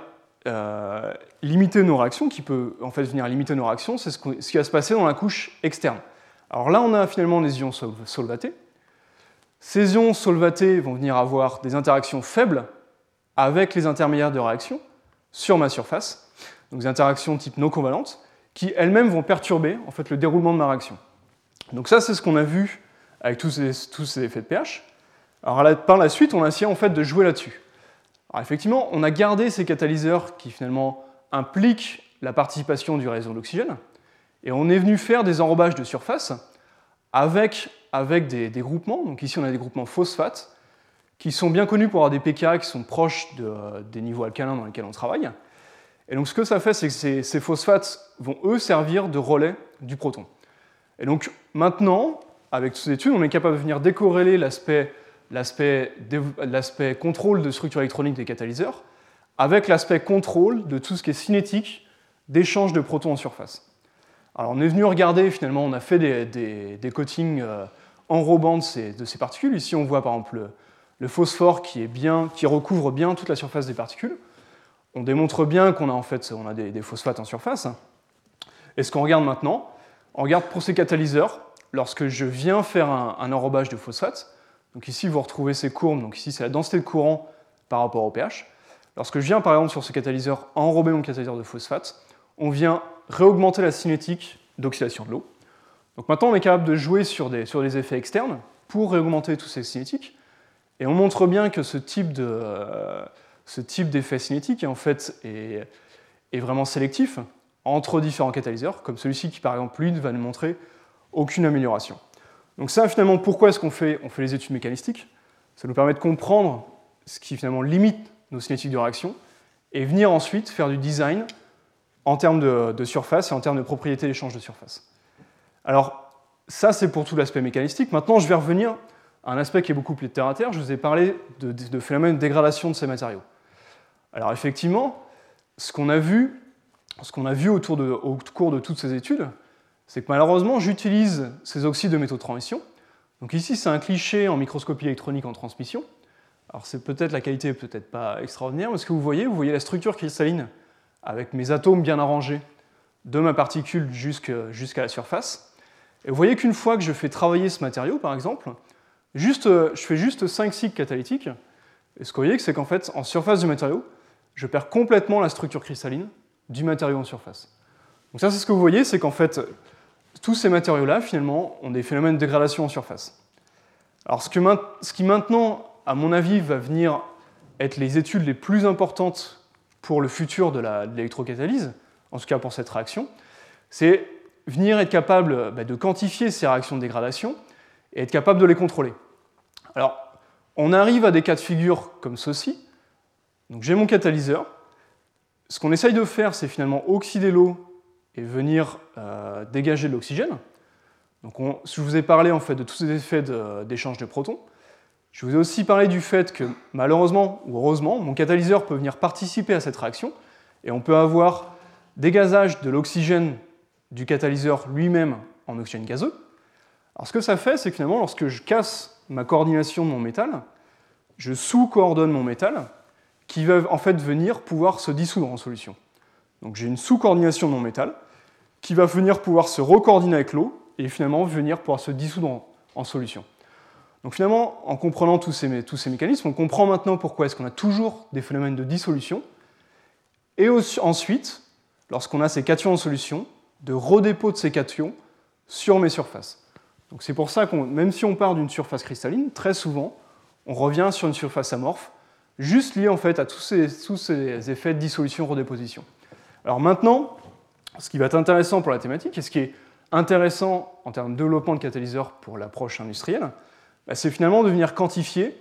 limiter nos réactions, qui peut en fait venir limiter nos réactions, c'est ce qui va se passer dans la couche externe. Alors là, on a finalement les ions solvatés. Ces ions solvatés vont venir avoir des interactions faibles avec les intermédiaires de réaction sur ma surface, donc des interactions type non covalentes, qui elles-mêmes vont perturber en fait, le déroulement de ma réaction. Donc ça, c'est ce qu'on a vu avec tous ces effets de pH. Alors là, par la suite, on a essayé en fait, de jouer là-dessus. Alors effectivement, on a gardé ces catalyseurs qui finalement impliquent la participation du réseau d'oxygène, et on est venu faire des enrobages de surface avec des groupements. Donc ici, on a des groupements phosphates qui sont bien connus pour avoir des pKa qui sont proches des niveaux alcalins dans lesquels on travaille. Et donc ce que ça fait, c'est que ces phosphates vont, eux, servir de relais du proton. Et donc maintenant, avec toutes ces études, on est capable de venir décorréler l'aspect contrôle de structure électronique des catalyseurs avec l'aspect contrôle de tout ce qui est cinétique d'échange de protons en surface. Alors on est venu regarder, finalement, on a fait des coatings enrobants de ces particules. Ici, on voit par exemple le phosphore qui recouvre bien toute la surface des particules. On démontre bien qu'on a des phosphates en surface. Et ce qu'on regarde maintenant, on regarde pour ces catalyseurs, lorsque je viens faire un enrobage de phosphate, donc ici vous retrouvez ces courbes, donc ici c'est la densité de courant par rapport au pH. Lorsque je viens par exemple sur ce catalyseur enrober mon catalyseur de phosphate, on vient réaugmenter la cinétique d'oxydation de l'eau. Donc maintenant on est capable de jouer sur des effets externes pour réaugmenter tous ces cinétiques, et on montre bien que ce type d'effet cinétique en fait, est vraiment sélectif entre différents catalyseurs, comme celui-ci qui par exemple lui ne va nous montrer aucune amélioration. Donc ça finalement pourquoi est-ce qu'on fait les études mécanistiques? Ça nous permet de comprendre ce qui finalement limite nos cinétiques de réaction et venir ensuite faire du design en termes de surface et en termes de propriétés d'échange de surface. Alors ça c'est pour tout l'aspect mécanistique. Maintenant je vais revenir à un aspect qui est beaucoup plus terre-à-terre. Je vous ai parlé de phénomènes de dégradation de ces matériaux. Alors effectivement, ce qu'on a vu au cours de toutes ces études, c'est que malheureusement, j'utilise ces oxydes de métaux de transition. Donc ici, c'est un cliché en microscopie électronique en transmission. Alors c'est peut-être la qualité, peut-être pas extraordinaire, mais ce que vous voyez la structure cristalline avec mes atomes bien arrangés de ma particule jusqu'à la surface. Et vous voyez qu'une fois que je fais travailler ce matériau, par exemple, je fais juste 5 cycles catalytiques. Et ce que vous voyez, c'est qu'en fait, en surface du matériau, je perds complètement la structure cristalline du matériau en surface. Donc ça, c'est ce que vous voyez, c'est qu'en fait, tous ces matériaux-là, finalement, ont des phénomènes de dégradation en surface. Alors, ce qui maintenant, à mon avis, va venir être les études les plus importantes pour le futur de l'électrocatalyse, en tout cas pour cette réaction, c'est venir être capable de quantifier ces réactions de dégradation et être capable de les contrôler. Alors, on arrive à des cas de figure comme ceci. Donc, j'ai mon catalyseur. Ce qu'on essaye de faire, c'est finalement oxyder l'eau et venir dégager de l'oxygène. Donc, je vous ai parlé en fait de tous ces effets d'échange de protons. Je vous ai aussi parlé du fait que, malheureusement ou heureusement, mon catalyseur peut venir participer à cette réaction et on peut avoir dégazage de l'oxygène du catalyseur lui-même en oxygène gazeux. Alors, ce que ça fait, c'est que finalement, lorsque je casse ma coordination de mon métal, je sous-coordonne mon métal qui va en fait venir pouvoir se dissoudre en solution. Donc j'ai une sous-coordination de mon métal qui va venir pouvoir se recoordonner avec l'eau et finalement venir pouvoir se dissoudre en solution. Donc finalement, en comprenant tous ces mécanismes, on comprend maintenant pourquoi est-ce qu'on a toujours des phénomènes de dissolution et ensuite, lorsqu'on a ces cations en solution, de redépôt de ces cations sur mes surfaces. Donc c'est pour ça que même si on part d'une surface cristalline, très souvent, on revient sur une surface amorphe, juste liée en fait à tous ces effets de dissolution-redéposition. Alors maintenant, ce qui va être intéressant pour la thématique, et ce qui est intéressant en termes de développement de catalyseurs pour l'approche industrielle, c'est finalement de venir quantifier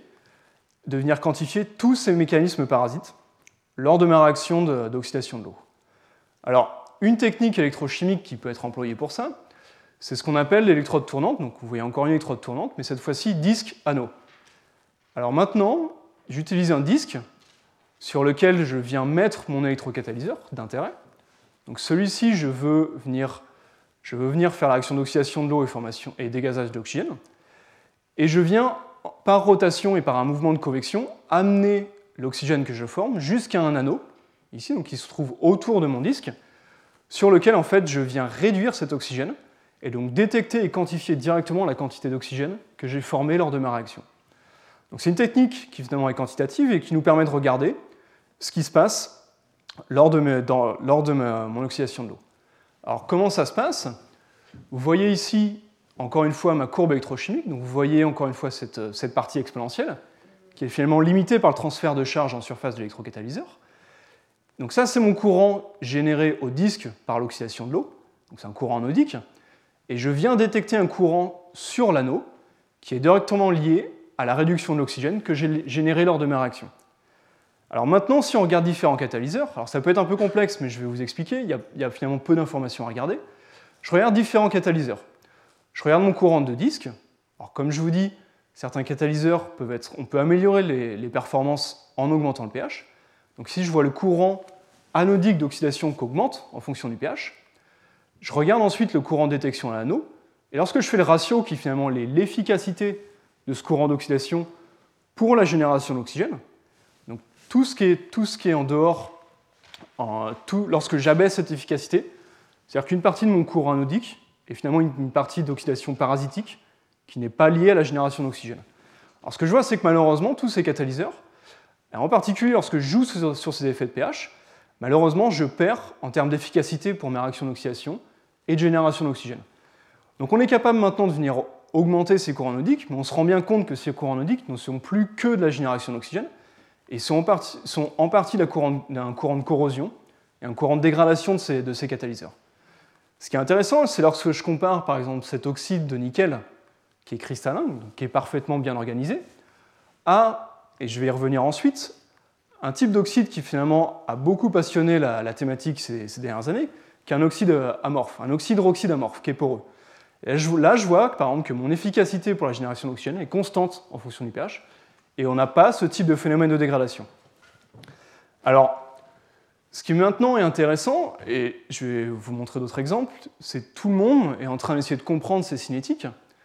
tous ces mécanismes parasites lors de ma réaction d'oxydation de l'eau. Alors, une technique électrochimique qui peut être employée pour ça, c'est ce qu'on appelle l'électrode tournante. Donc vous voyez encore une électrode tournante, mais cette fois-ci disque-anneau. Alors maintenant, j'utilise un disque sur lequel je viens mettre mon électrocatalyseur d'intérêt. Donc celui-ci, je veux venir faire la réaction d'oxydation de l'eau et dégazage d'oxygène. Et je viens, par rotation et par un mouvement de convection, amener l'oxygène que je forme jusqu'à un anneau, ici, donc qui se trouve autour de mon disque, sur lequel en fait je viens réduire cet oxygène et donc détecter et quantifier directement la quantité d'oxygène que j'ai formée lors de ma réaction. Donc c'est une technique qui finalement est quantitative et qui nous permet de regarder ce qui se passe lors de mon oxydation de l'eau. Alors comment ça se passe? Vous voyez ici encore une fois ma courbe électrochimique, donc vous voyez encore une fois cette partie exponentielle qui est finalement limitée par le transfert de charge en surface de l'électrocatalyseur. Donc ça, c'est mon courant généré au disque par l'oxydation de l'eau, donc c'est un courant anodique, et je viens détecter un courant sur l'anneau qui est directement lié à la réduction de l'oxygène que j'ai générée lors de ma réaction. Alors maintenant, si on regarde différents catalyseurs, alors ça peut être un peu complexe, mais je vais vous expliquer, il y a finalement peu d'informations à regarder. Je regarde différents catalyseurs. Je regarde mon courant de disque. Alors comme je vous dis, certains catalyseurs on peut améliorer les performances en augmentant le pH. Donc si je vois le courant anodique d'oxydation qui augmente en fonction du pH, je regarde ensuite le courant de détection à l'anneau, et lorsque je fais le ratio qui est finalement l'efficacité de ce courant d'oxydation pour la génération d'oxygène, donc tout ce qui est en dehors, lorsque j'abaisse cette efficacité, c'est-à-dire qu'une partie de mon courant anodique est finalement une partie d'oxydation parasitique qui n'est pas liée à la génération d'oxygène. Alors ce que je vois, c'est que malheureusement, tous ces catalyseurs, en particulier lorsque je joue sur ces effets de pH, malheureusement, je perds en termes d'efficacité pour mes réactions d'oxydation et de génération d'oxygène. Donc on est capable maintenant de venir augmenter ces courants anodiques, mais on se rend bien compte que ces courants anodiques ne sont plus que de la génération d'oxygène, et sont en partie d'un courant de corrosion et un courant de dégradation de ces catalyseurs. Ce qui est intéressant, c'est lorsque je compare par exemple cet oxyde de nickel, qui est cristallin, qui est parfaitement bien organisé, et je vais y revenir ensuite, un type d'oxyde qui finalement a beaucoup passionné la thématique ces dernières années, qui est un oxyde amorphe, un oxyde-roxyde amorphe, qui est poreux. Et là, je vois par exemple que mon efficacité pour la génération d'oxygène est constante en fonction du pH, et on n'a pas ce type de phénomène de dégradation. Alors, ce qui maintenant est intéressant, et je vais vous montrer d'autres exemples, c'est que tout le monde est en train d'essayer de comprendre ces cinétiques.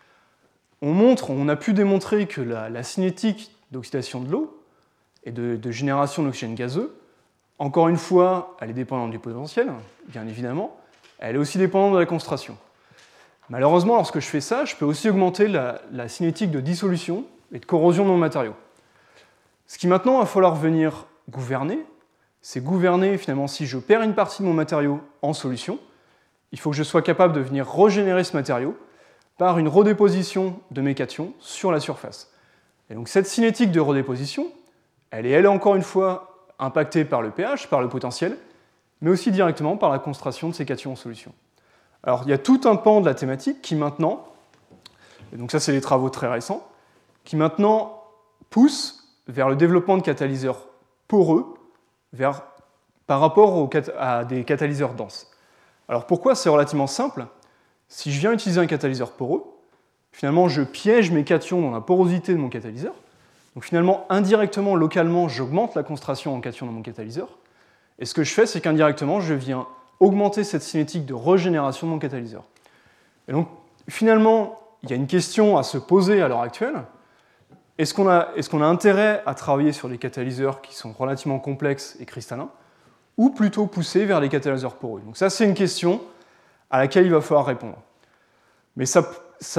On a pu démontrer que la cinétique d'oxydation de l'eau et de génération d'oxygène gazeux, encore une fois, elle est dépendante du potentiel, bien évidemment, elle est aussi dépendante de la concentration. Malheureusement, lorsque je fais ça, je peux aussi augmenter la cinétique de dissolution et de corrosion de mon matériau. Ce qui maintenant va falloir venir gouverner, c'est gouverner finalement si je perds une partie de mon matériau en solution, il faut que je sois capable de venir régénérer ce matériau par une redéposition de mes cations sur la surface. Et donc cette cinétique de redéposition, elle est encore une fois impactée par le pH, par le potentiel, mais aussi directement par la concentration de ces cations en solution. Alors il y a tout un pan de la thématique qui maintenant, et donc ça c'est les travaux très récents, qui maintenant pousse vers le développement de catalyseurs poreux par rapport à des catalyseurs denses. Alors pourquoi? C'est relativement simple. Si je viens utiliser un catalyseur poreux, finalement je piège mes cations dans la porosité de mon catalyseur. Donc finalement, indirectement, localement, j'augmente la concentration en cations dans mon catalyseur. Et ce que je fais, c'est qu'indirectement, je viens augmenter cette cinétique de régénération de mon catalyseur. Et donc finalement, il y a une question à se poser à l'heure actuelle. Est-ce qu'on a intérêt à travailler sur des catalyseurs qui sont relativement complexes et cristallins, ou plutôt pousser vers les catalyseurs poreux? Donc ça, c'est une question à laquelle il va falloir répondre. Mais ça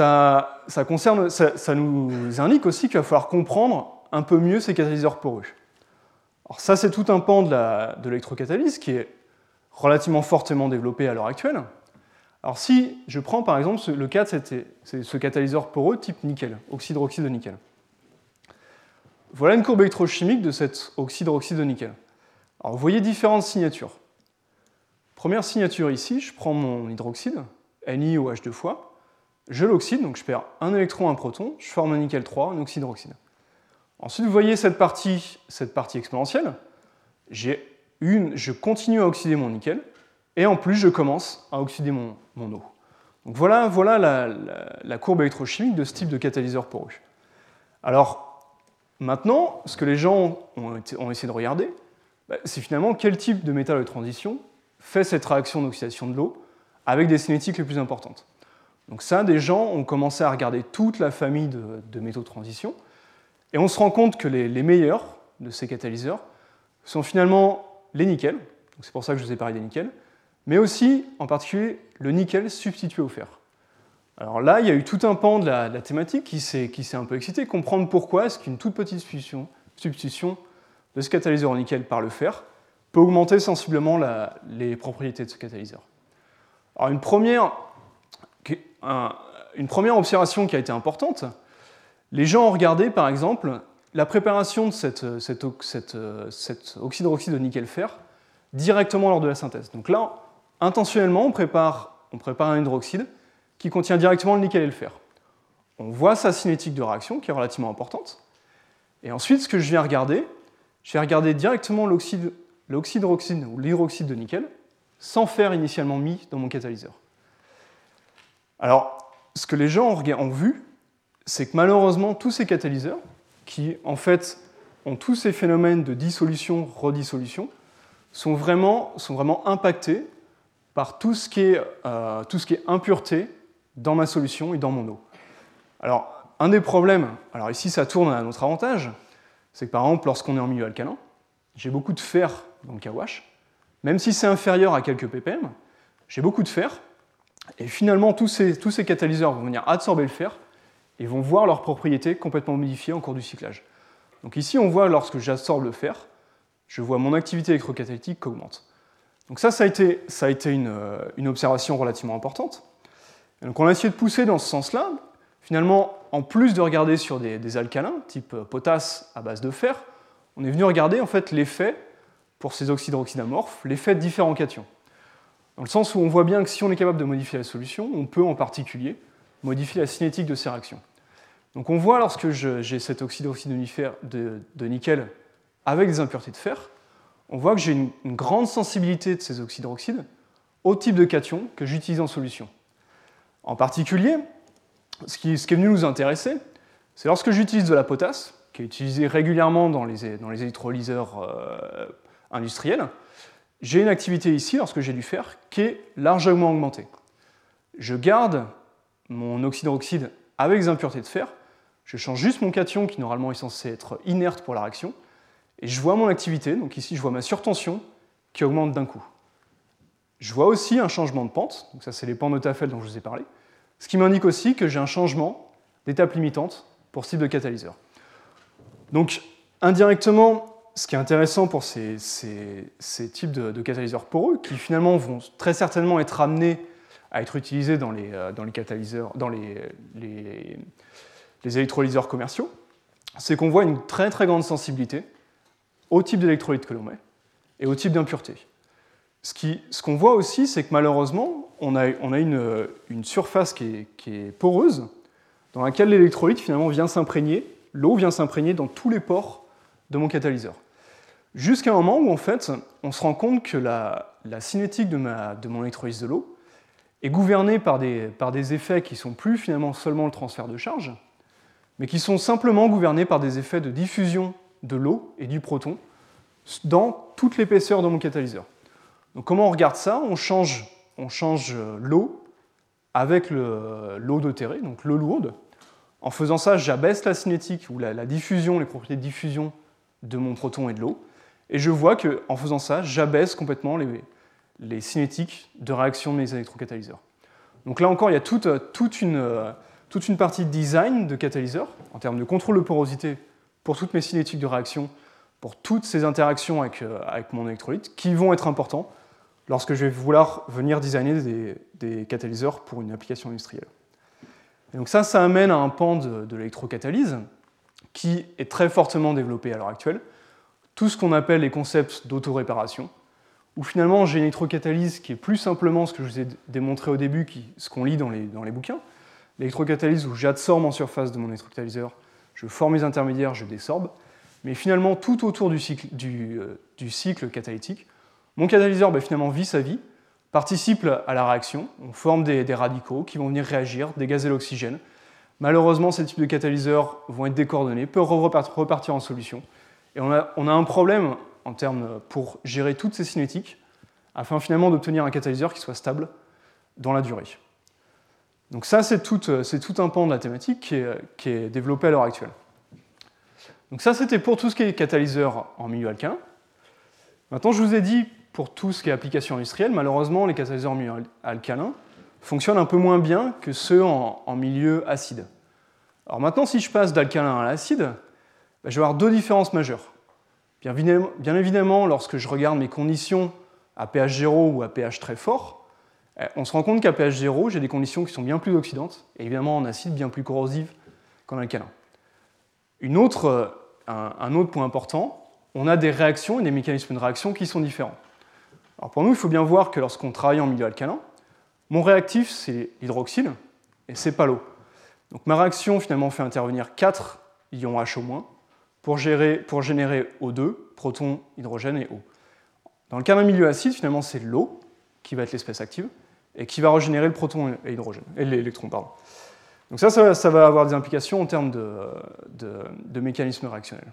nous indique aussi qu'il va falloir comprendre un peu mieux ces catalyseurs poreux. Alors ça, c'est tout un pan de l'électrocatalyse qui est relativement fortement développé à l'heure actuelle. Alors si je prends par exemple le cas de ce catalyseur poreux type nickel, oxyde-oxyde de nickel. Voilà une courbe électrochimique de cet oxyde-oxyde de nickel. Alors vous voyez différentes signatures. Première signature ici, je prends mon hydroxyde, NiOH 2 fois, je l'oxyde, donc je perds un électron, un proton, je forme un nickel 3, un oxyde-oxyde. Ensuite, vous voyez cette partie exponentielle, je continue à oxyder mon nickel, et en plus je commence à oxyder mon eau. Donc voilà la courbe électrochimique de ce type de catalyseur poreux. Alors, maintenant, ce que les gens ont essayé de regarder, c'est finalement quel type de métal de transition fait cette réaction d'oxydation de l'eau avec des cinétiques les plus importantes. Donc ça, des gens ont commencé à regarder toute la famille de métaux de transition, et on se rend compte que les meilleurs de ces catalyseurs sont finalement les nickels, c'est pour ça que je vous ai parlé des nickels, mais aussi, en particulier, le nickel substitué au fer. Alors là, il y a eu tout un pan de la thématique qui s'est un peu excité, comprendre pourquoi est-ce qu'une toute petite substitution de ce catalyseur au nickel par le fer peut augmenter sensiblement les propriétés de ce catalyseur. Alors une première observation qui a été importante, les gens ont regardé par exemple la préparation de cet oxyde-oxyde de nickel-fer directement lors de la synthèse. Donc là, intentionnellement, on prépare un hydroxyde qui contient directement le nickel et le fer. On voit sa cinétique de réaction qui est relativement importante. Et ensuite, ce que je vais regarder directement l'oxyde-oxyde ou l'hydroxyde de nickel sans fer initialement mis dans mon catalyseur. Alors, ce que les gens ont vu, c'est que malheureusement, tous ces catalyseurs, qui en fait ont tous ces phénomènes de dissolution, redissolution, sont vraiment impactés par tout ce qui est impureté dans ma solution et dans mon eau. Alors, un des problèmes, alors ici ça tourne à notre avantage, c'est que par exemple, lorsqu'on est en milieu alcalin, j'ai beaucoup de fer dans le KOH, même si c'est inférieur à quelques ppm, j'ai beaucoup de fer, et finalement tous ces catalyseurs vont venir absorber le fer et vont voir leurs propriétés complètement modifiées en cours du cyclage. Donc ici, on voit lorsque j'absorbe le fer, je vois mon activité électrocatalytique qui augmente. Donc ça a été une observation relativement importante. Et donc on a essayé de pousser dans ce sens-là. Finalement, en plus de regarder sur des alcalins, type potasse à base de fer, on est venu regarder en fait l'effet, pour ces oxyde-oxyde amorphes, l'effet de différents cations. Dans le sens où on voit bien que si on est capable de modifier la solution, on peut en particulier modifier la cinétique de ces réactions. Donc on voit lorsque j'ai cet oxyde-oxyde de nickel avec des impuretés de fer, on voit que j'ai une grande sensibilité de ces oxyde-oxydes au type de cation que j'utilise en solution. En particulier, ce qui est venu nous intéresser, c'est lorsque j'utilise de la potasse, qui est utilisée régulièrement dans les électrolyseurs industriels, j'ai une activité ici, lorsque j'ai du fer, qui est largement augmentée. Je garde mon oxyde-oxyde avec des impuretés de fer, je change juste mon cation qui normalement est censé être inerte pour la réaction, et je vois mon activité, donc ici je vois ma surtension qui augmente d'un coup. Je vois aussi un changement de pente, donc ça c'est les pans de Tafel dont je vous ai parlé, ce qui m'indique aussi que j'ai un changement d'étape limitante pour ce type de catalyseur. Donc indirectement, ce qui est intéressant pour ces types de catalyseurs poreux, qui finalement vont très certainement être amenés à être utilisé dans les catalyseurs, dans les électrolyseurs commerciaux, c'est qu'on voit une très très grande sensibilité au type d'électrolyte que l'on met et au type d'impureté. Ce qu'on voit aussi, c'est que malheureusement, on a une surface qui est poreuse, dans laquelle l'électrolyte finalement vient s'imprégner, l'eau vient s'imprégner dans tous les pores de mon catalyseur. Jusqu'à un moment où en fait, on se rend compte que la cinétique de mon électrolyse de l'eau est gouvernée par des effets qui ne sont plus finalement seulement le transfert de charge, mais qui sont simplement gouvernés par des effets de diffusion de l'eau et du proton dans toute l'épaisseur de mon catalyseur. Donc comment on regarde ça? On change l'eau avec l'eau deutérée, donc l'eau lourde. En faisant ça, j'abaisse la cinétique ou la diffusion, les propriétés de diffusion de mon proton et de l'eau. Et je vois qu'en faisant ça, j'abaisse complètement les cinétiques de réaction de mes électrocatalyseurs. Donc là encore, il y a toute une partie de design de catalyseur, en termes de contrôle de porosité pour toutes mes cinétiques de réaction, pour toutes ces interactions avec mon électrolyte, qui vont être importants lorsque je vais vouloir venir designer des catalyseurs pour une application industrielle. Et donc ça amène à un pan de l'électrocatalyse qui est très fortement développé à l'heure actuelle, tout ce qu'on appelle les concepts d'autoréparation, où finalement j'ai une électrocatalyse qui est plus simplement ce que je vous ai démontré au début, ce qu'on lit dans les bouquins, l'électrocatalyse où j'adsorbe en surface de mon électrocatalyseur, je forme mes intermédiaires, je désorbe, mais finalement tout autour du cycle catalytique, mon catalyseur finalement vit sa vie, participe à la réaction, on forme des radicaux qui vont venir réagir, dégazer l'oxygène. Malheureusement, ces types de catalyseurs vont être décoordonnés, peuvent repartir en solution. Et on a un problème en termes pour gérer toutes ces cinétiques, afin finalement d'obtenir un catalyseur qui soit stable dans la durée. Donc ça, c'est tout un pan de la thématique qui est développé à l'heure actuelle. Donc ça, c'était pour tout ce qui est catalyseur en milieu alcalin. Maintenant, je vous ai dit, pour tout ce qui est application industrielle, malheureusement, les catalyseurs en milieu alcalin fonctionnent un peu moins bien que ceux en milieu acide. Alors maintenant, si je passe d'alcalin à l'acide, je vais avoir deux différences majeures. Bien évidemment, lorsque je regarde mes conditions à pH 0 ou à pH très fort, on se rend compte qu'à pH 0, j'ai des conditions qui sont bien plus oxydantes, et évidemment en acide bien plus corrosives qu'en alcalin. Un autre point important, on a des réactions et des mécanismes de réaction qui sont différents. Alors pour nous, il faut bien voir que lorsqu'on travaille en milieu alcalin, mon réactif, c'est l'hydroxyle, et c'est pas l'eau. Donc ma réaction, finalement, fait intervenir 4 ions H- pour générer O2, proton, hydrogène et eau. Dans le cas d'un milieu acide, finalement, c'est l'eau qui va être l'espèce active, et qui va régénérer le proton et l'électron. Donc ça va avoir des implications en termes de mécanismes réactionnels.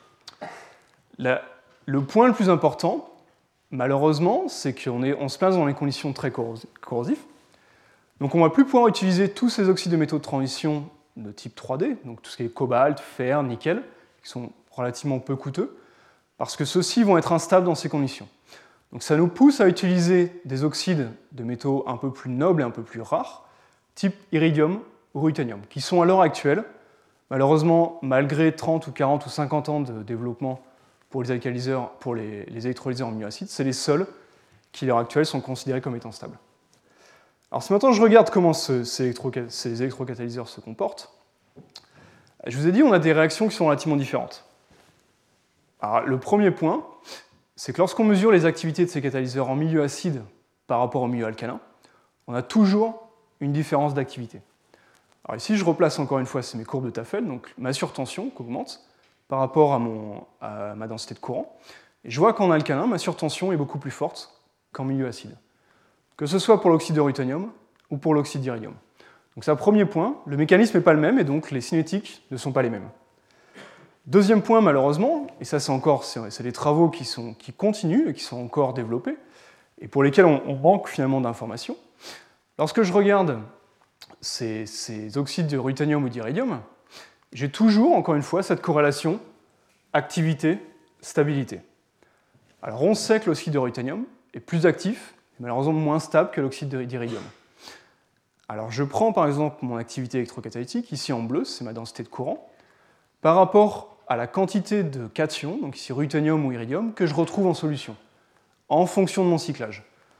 Le point le plus important, malheureusement, c'est qu'on se place dans des conditions très corrosives. Donc on ne va plus pouvoir utiliser tous ces oxydes de métaux de transition de type 3D, donc tout ce qui est cobalt, fer, nickel, qui sont relativement peu coûteux, parce que ceux-ci vont être instables dans ces conditions. Donc ça nous pousse à utiliser des oxydes de métaux un peu plus nobles et un peu plus rares, type iridium ou ruthenium, qui sont à l'heure actuelle, malheureusement, malgré 30 ou 40 ou 50 ans de développement pour les alkaliseurs, pour les électrolyseurs en milieu acide, c'est les seuls qui, à l'heure actuelle, sont considérés comme étant stables. Alors si maintenant je regarde comment ces électrocatalyseurs se comportent, je vous ai dit on a des réactions qui sont relativement différentes. Alors le premier point, c'est que lorsqu'on mesure les activités de ces catalyseurs en milieu acide par rapport au milieu alcalin, on a toujours une différence d'activité. Alors ici, je replace encore une fois, c'est mes courbes de Tafel, donc ma surtension qui augmente par rapport à ma densité de courant. Et je vois qu'en alcalin, ma surtension est beaucoup plus forte qu'en milieu acide, que ce soit pour l'oxyde de ruthenium ou pour l'oxyde d'iridium. Donc c'est un premier point, le mécanisme n'est pas le même et donc les cinétiques ne sont pas les mêmes. Deuxième point, malheureusement, et ça c'est des travaux qui continuent et qui sont encore développés, et pour lesquels on manque finalement d'informations. Lorsque je regarde ces oxydes de ruthenium ou d'iridium, j'ai toujours, encore une fois, cette corrélation activité-stabilité. Alors on sait que l'oxyde de ruthenium est plus actif, et malheureusement moins stable que l'oxyde d'iridium. Alors je prends par exemple mon activité électrocatalytique, ici en bleu, c'est ma densité de courant, par rapport à la quantité de cations, donc ici ruthenium ou iridium, que je retrouve en solution, en fonction de mon cyclage.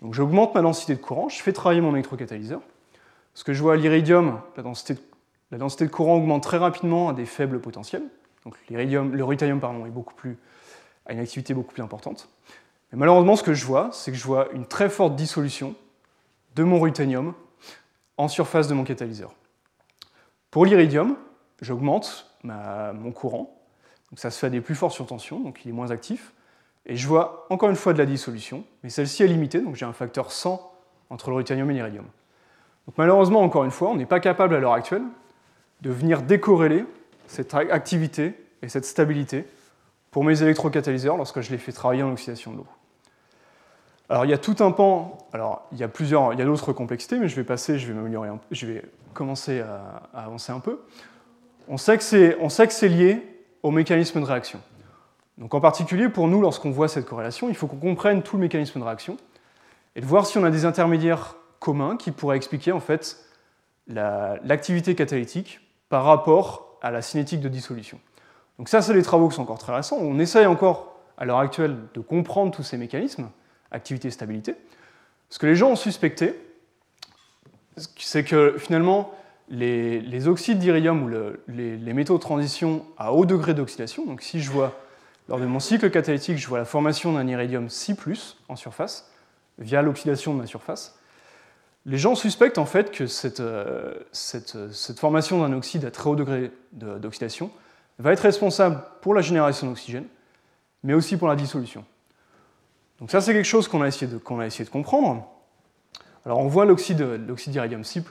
Donc j'augmente ma densité de courant, je fais travailler mon électrocatalyseur. Ce que je vois à l'iridium, la densité de courant augmente très rapidement à des faibles potentiels. Donc le ruthénium a une activité beaucoup plus importante. Mais malheureusement, ce que je vois, c'est que je vois une très forte dissolution de mon ruthénium en surface de mon catalyseur. Pour l'iridium, j'augmente mon courant. Donc ça se fait à des plus fortes surtensions, donc il est moins actif. Et je vois encore une fois de la dissolution, mais celle-ci est limitée, donc j'ai un facteur 100 entre le ruthénium et l'iridium. Donc malheureusement, encore une fois, on n'est pas capable à l'heure actuelle de venir décorréler cette activité et cette stabilité pour mes électrocatalyseurs lorsque je les fais travailler en oxydation de l'eau. Alors il y a tout un pan, alors il y a d'autres complexités, mais je vais m'améliorer je vais commencer à avancer un peu. On sait que c'est lié au mécanisme de réaction. Donc en particulier, pour nous, lorsqu'on voit cette corrélation, il faut qu'on comprenne tout le mécanisme de réaction et de voir si on a des intermédiaires communs qui pourraient expliquer en fait l'activité catalytique par rapport à la cinétique de dissolution. Donc ça, c'est des travaux qui sont encore très récents. On essaye encore, à l'heure actuelle, de comprendre tous ces mécanismes, activité et stabilité. Ce que les gens ont suspecté, c'est que finalement, les oxydes d'iridium ou les métaux de transition à haut degré d'oxydation, donc si je vois, lors de mon cycle catalytique, je vois la formation d'un iridium Si+, en surface, via l'oxydation de ma surface, les gens suspectent en fait que cette formation d'un oxyde à très haut degré d'oxydation va être responsable pour la génération d'oxygène, mais aussi pour la dissolution. Donc ça, c'est quelque chose qu'on a essayé de comprendre. Alors on voit l'oxyde d'iridium Si+.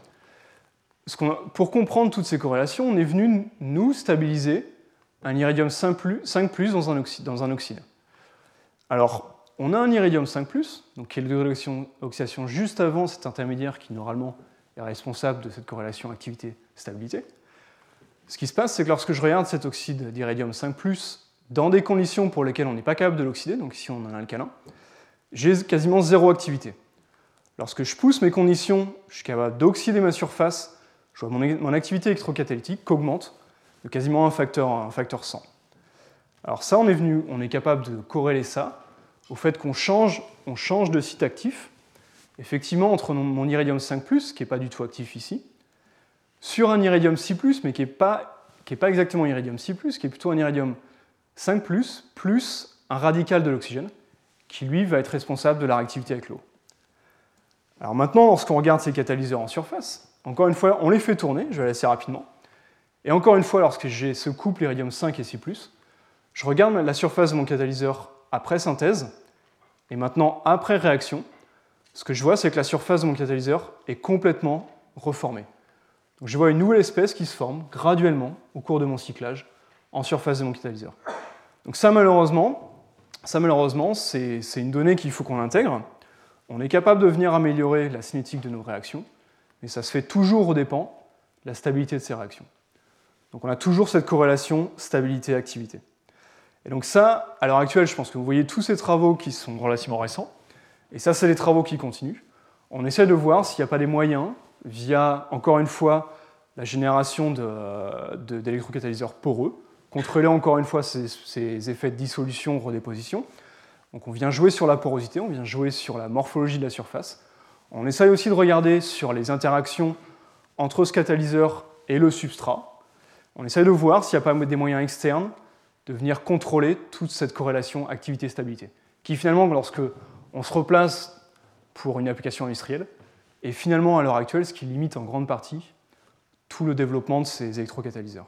Pour comprendre toutes ces corrélations, on est venu nous stabiliser un iridium 5+ dans un oxyde. Alors, on a un iridium 5+, donc qui est le degré d'oxydation juste avant cet intermédiaire qui normalement est responsable de cette corrélation activité-stabilité. Ce qui se passe, c'est que lorsque je regarde cet oxyde d'iridium 5+, dans des conditions pour lesquelles on n'est pas capable de l'oxyder, donc ici on a un alcalin, j'ai quasiment zéro activité. Lorsque je pousse mes conditions, je suis capable d'oxyder ma surface, je vois mon activité électrocatalytique qu'augmente de quasiment un facteur 100. Alors ça, on est capable de corréler ça au fait qu'on change de site actif, effectivement entre mon iridium 5+, qui n'est pas du tout actif ici, sur un iridium Si+, mais qui n'est pas exactement iridium Si+, qui est plutôt un iridium 5+, plus un radical de l'oxygène, qui lui va être responsable de la réactivité avec l'eau. Alors maintenant, lorsqu'on regarde ces catalyseurs en surface, encore une fois, on les fait tourner, je vais aller assez rapidement, et encore une fois, lorsque j'ai ce couple iridium 5 et Si+, je regarde la surface de mon catalyseur après synthèse, et maintenant après réaction, ce que je vois, c'est que la surface de mon catalyseur est complètement reformée. Donc je vois une nouvelle espèce qui se forme graduellement au cours de mon cyclage en surface de mon catalyseur. Donc ça, malheureusement, c'est une donnée qu'il faut qu'on intègre. On est capable de venir améliorer la cinétique de nos réactions, mais ça se fait toujours aux dépens de la stabilité de ces réactions. Donc on a toujours cette corrélation stabilité-activité. Et donc ça, à l'heure actuelle, je pense que vous voyez tous ces travaux qui sont relativement récents, et ça, c'est des travaux qui continuent. On essaie de voir s'il n'y a pas des moyens, via, encore une fois, la génération d'électrocatalyseurs poreux, contrôler encore une fois ces effets de dissolution, redéposition. Donc on vient jouer sur la porosité, on vient jouer sur la morphologie de la surface. On essaye aussi de regarder sur les interactions entre ce catalyseur et le substrat. On essaye de voir s'il n'y a pas des moyens externes de venir contrôler toute cette corrélation activité-stabilité, qui finalement, lorsque on se replace pour une application industrielle, est finalement à l'heure actuelle ce qui limite en grande partie tout le développement de ces électrocatalyseurs.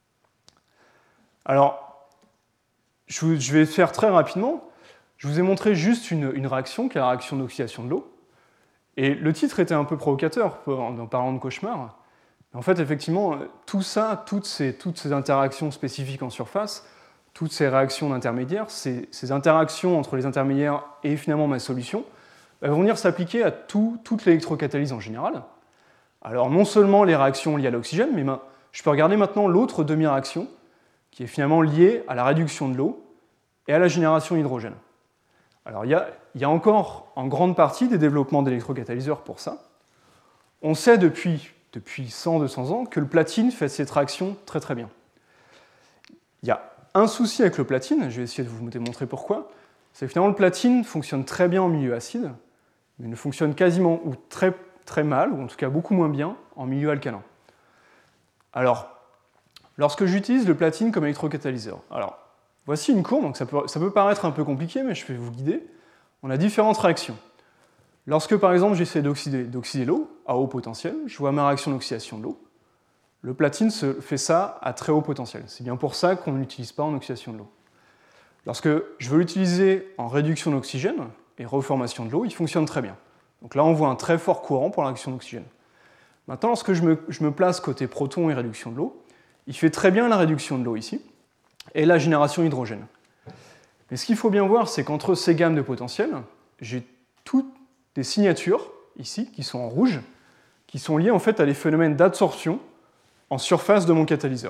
Alors, je vais faire très rapidement. Je vous ai montré juste une réaction, qui est la réaction d'oxydation de l'eau. Et le titre était un peu provocateur en parlant de cauchemar. En fait, effectivement, tout ça, toutes ces interactions spécifiques en surface, toutes ces réactions d'intermédiaires, ces interactions entre les intermédiaires et finalement ma solution, vont venir s'appliquer à toute l'électrocatalyse en général. Alors non seulement les réactions liées à l'oxygène, mais je peux regarder maintenant l'autre demi-réaction, qui est finalement liée à la réduction de l'eau et à la génération d'hydrogène. Alors il y a encore en grande partie des développements d'électrocatalyseurs pour ça. On sait depuis 100-200 ans que le platine fait cette réaction très très bien. Il y a un souci avec le platine, je vais essayer de vous démontrer pourquoi, c'est que finalement le platine fonctionne très bien en milieu acide, mais ne fonctionne quasiment ou très, très mal, ou en tout cas beaucoup moins bien, en milieu alcalin. Alors, lorsque j'utilise le platine comme électrocatalyseur, alors, voici une courbe, donc ça peut paraître un peu compliqué, mais je vais vous guider. On a différentes réactions. Lorsque, par exemple, j'essaie d'oxyder l'eau à haut potentiel, je vois ma réaction d'oxydation de l'eau. Le platine fait ça à très haut potentiel. C'est bien pour ça qu'on ne l'utilise pas en oxydation de l'eau. Lorsque je veux l'utiliser en réduction d'oxygène et reformation de l'eau, il fonctionne très bien. Donc là, on voit un très fort courant pour la réduction d'oxygène. Maintenant, lorsque je me place côté proton et réduction de l'eau, il fait très bien la réduction de l'eau ici et la génération d'hydrogène. Mais ce qu'il faut bien voir, c'est qu'entre ces gammes de potentiel, j'ai toutes des signatures, ici, qui sont en rouge, qui sont liées en fait à des phénomènes d'absorption en surface de mon catalyseur.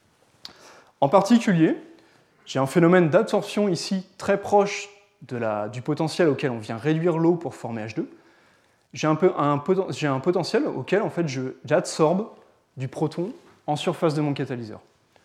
En particulier, j'ai un phénomène d'absorption ici très proche du potentiel auquel on vient réduire l'eau pour former H2. J'ai un potentiel auquel en fait, j'absorbe du proton en surface de mon catalyseur.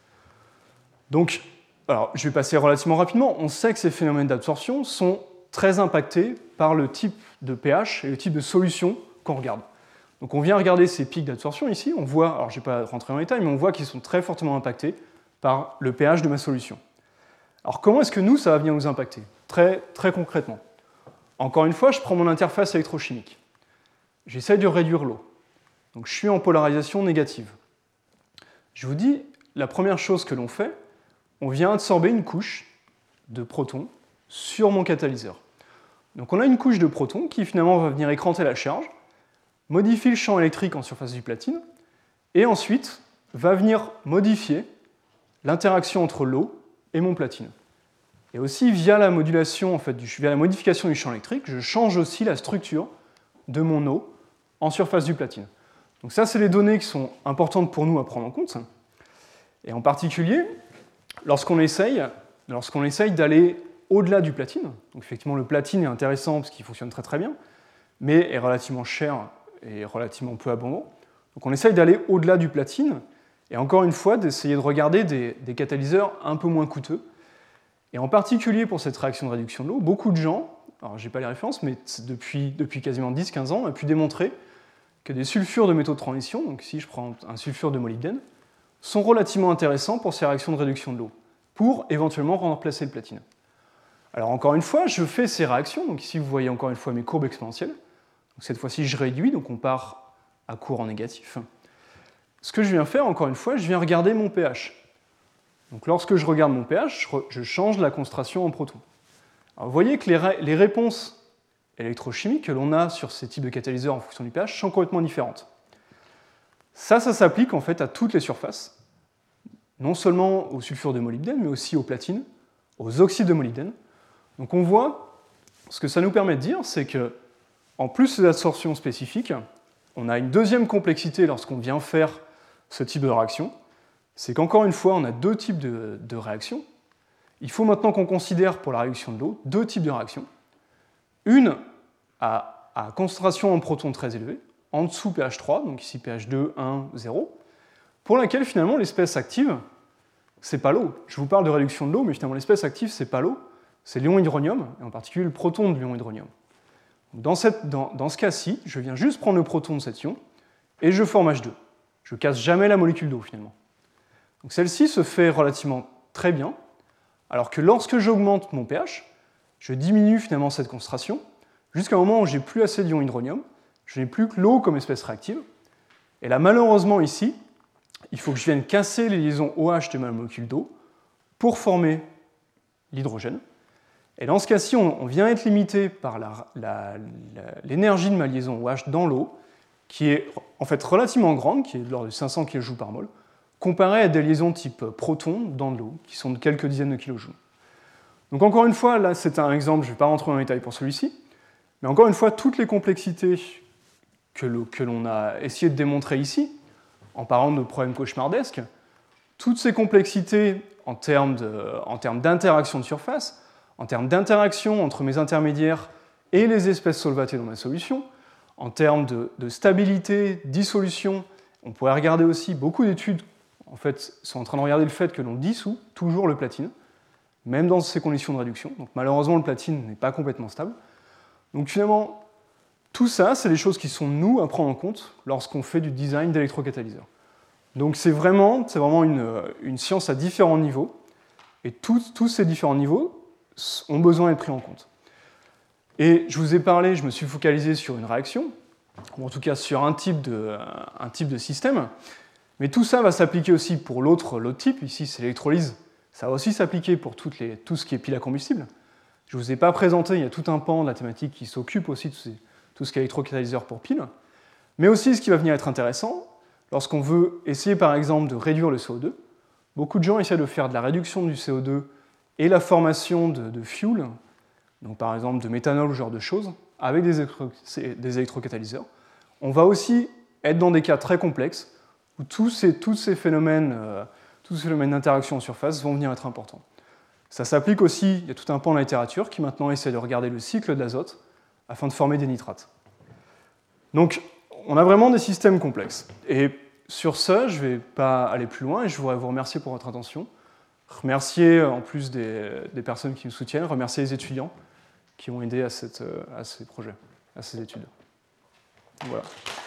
Donc, alors, je vais passer relativement rapidement. On sait que ces phénomènes d'absorption sont très impactés par le type de pH et le type de solution qu'on regarde. Donc on vient regarder ces pics d'absorption ici, on voit, alors je ne vais pas rentrer en détail, mais on voit qu'ils sont très fortement impactés par le pH de ma solution. Alors comment est-ce que nous, ça va venir nous impacter très concrètement. Encore une fois, je prends mon interface électrochimique. J'essaie de réduire l'eau. Donc je suis en polarisation négative. Je vous dis, la première chose que l'on fait, on vient absorber une couche de protons sur mon catalyseur. Donc on a une couche de protons qui finalement va venir écranter la charge, modifie le champ électrique en surface du platine, et ensuite va venir modifier l'interaction entre l'eau et mon platine. Et aussi, via la modulation, en fait, via la modification du champ électrique, je change aussi la structure de mon eau en surface du platine. Donc ça, c'est les données qui sont importantes pour nous à prendre en compte. Et en particulier, lorsqu'on essaye d'aller au-delà du platine, donc effectivement le platine est intéressant parce qu'il fonctionne très bien, mais est relativement cher et relativement peu abondant. Donc on essaye d'aller au-delà du platine, et encore une fois, d'essayer de regarder des catalyseurs un peu moins coûteux. Et en particulier pour cette réaction de réduction de l'eau, beaucoup de gens, alors je n'ai pas les références, mais depuis quasiment 10-15 ans, on a pu démontrer que des sulfures de métaux de transition, donc ici je prends un sulfure de molybdène, sont relativement intéressants pour ces réactions de réduction de l'eau, pour éventuellement remplacer le platine. Alors encore une fois, je fais ces réactions, donc ici vous voyez encore une fois mes courbes exponentielles. Donc cette fois-ci je réduis, donc on part à courant négatif. Ce que je viens faire, encore une fois, je viens regarder mon pH. Donc lorsque je regarde mon pH, je change la concentration en protons. Alors, vous voyez que les réponses électrochimiques que l'on a sur ces types de catalyseurs en fonction du pH sont complètement différentes. Ça s'applique en fait à toutes les surfaces, non seulement au sulfure de molybdène, mais aussi au platine, aux oxydes de molybdène. Donc on voit, ce que ça nous permet de dire, c'est que, en plus d'absorption spécifique, on a une deuxième complexité lorsqu'on vient faire ce type de réaction, c'est qu'encore une fois, on a deux types de réactions. Il faut maintenant qu'on considère pour la réduction de l'eau deux types de réactions. Une à concentration en protons très élevée, en dessous pH 3, donc ici pH 2, 1, 0, pour laquelle finalement l'espèce active, c'est pas l'eau. Je vous parle de réduction de l'eau, mais finalement l'espèce active, c'est pas l'eau, c'est l'ion hydronium, et en particulier le proton de l'ion hydronium. Dans ce cas-ci, je viens juste prendre le proton de cet ion, et je forme H2. Je ne casse jamais la molécule d'eau finalement. Donc celle-ci se fait relativement très bien, alors que lorsque j'augmente mon pH, je diminue finalement cette concentration, jusqu'à un moment où j'ai plus assez d'ion hydronium, je n'ai plus que l'eau comme espèce réactive, et là malheureusement ici, il faut que je vienne casser les liaisons OH de ma molécule d'eau pour former l'hydrogène. Et dans ce cas-ci, on vient être limité par l'énergie de ma liaison OH dans l'eau, qui est en fait relativement grande, qui est de l'ordre de 500 kJ par mol, comparée à des liaisons type proton dans de l'eau, qui sont de quelques dizaines de kilojoules. Donc encore une fois, là c'est un exemple, je ne vais pas rentrer en détail pour celui-ci, mais encore une fois, toutes les complexités que l'on a essayé de démontrer ici, en parlant de problèmes cauchemardesques, toutes ces complexités en termes d'interaction de surface, en termes d'interaction entre mes intermédiaires et les espèces solvatées dans ma solution, en termes de stabilité, dissolution, on pourrait regarder aussi beaucoup d'études en fait, sont en train de regarder le fait que l'on dissout toujours le platine, même dans ces conditions de réduction. Donc malheureusement, le platine n'est pas complètement stable. Donc finalement, Tout ça, c'est des choses qui sont, nous, à prendre en compte lorsqu'on fait du design d'électrocatalysateur. Donc c'est vraiment une science à différents niveaux, et tous ces différents niveaux ont besoin d'être pris en compte. Et je vous ai parlé, je me suis focalisé sur une réaction, ou en tout cas sur un type de système, mais tout ça va s'appliquer aussi pour l'autre type, ici c'est l'électrolyse, ça va aussi s'appliquer pour tout ce qui est pile à combustible. Je ne vous ai pas présenté, il y a tout un pan de la thématique qui s'occupe aussi de tout ce qui est électrocatalyseur pour pile, mais aussi ce qui va venir être intéressant, lorsqu'on veut essayer par exemple de réduire le CO2, beaucoup de gens essaient de faire de la réduction du CO2 et la formation de fuel, donc par exemple de méthanol ou ce genre de choses, avec des électrocatalyseurs. On va aussi être dans des cas très complexes où tous ces phénomènes d'interaction en surface vont venir être importants. Ça s'applique aussi, il y a tout un pan de la littérature qui maintenant essaie de regarder le cycle de l'azote afin de former des nitrates. Donc, on a vraiment des systèmes complexes. Et sur ce, je ne vais pas aller plus loin et je voudrais vous remercier pour votre attention. Remercier, en plus des personnes qui nous soutiennent, remercier les étudiants qui ont aidé à ces projets, à ces études. Voilà.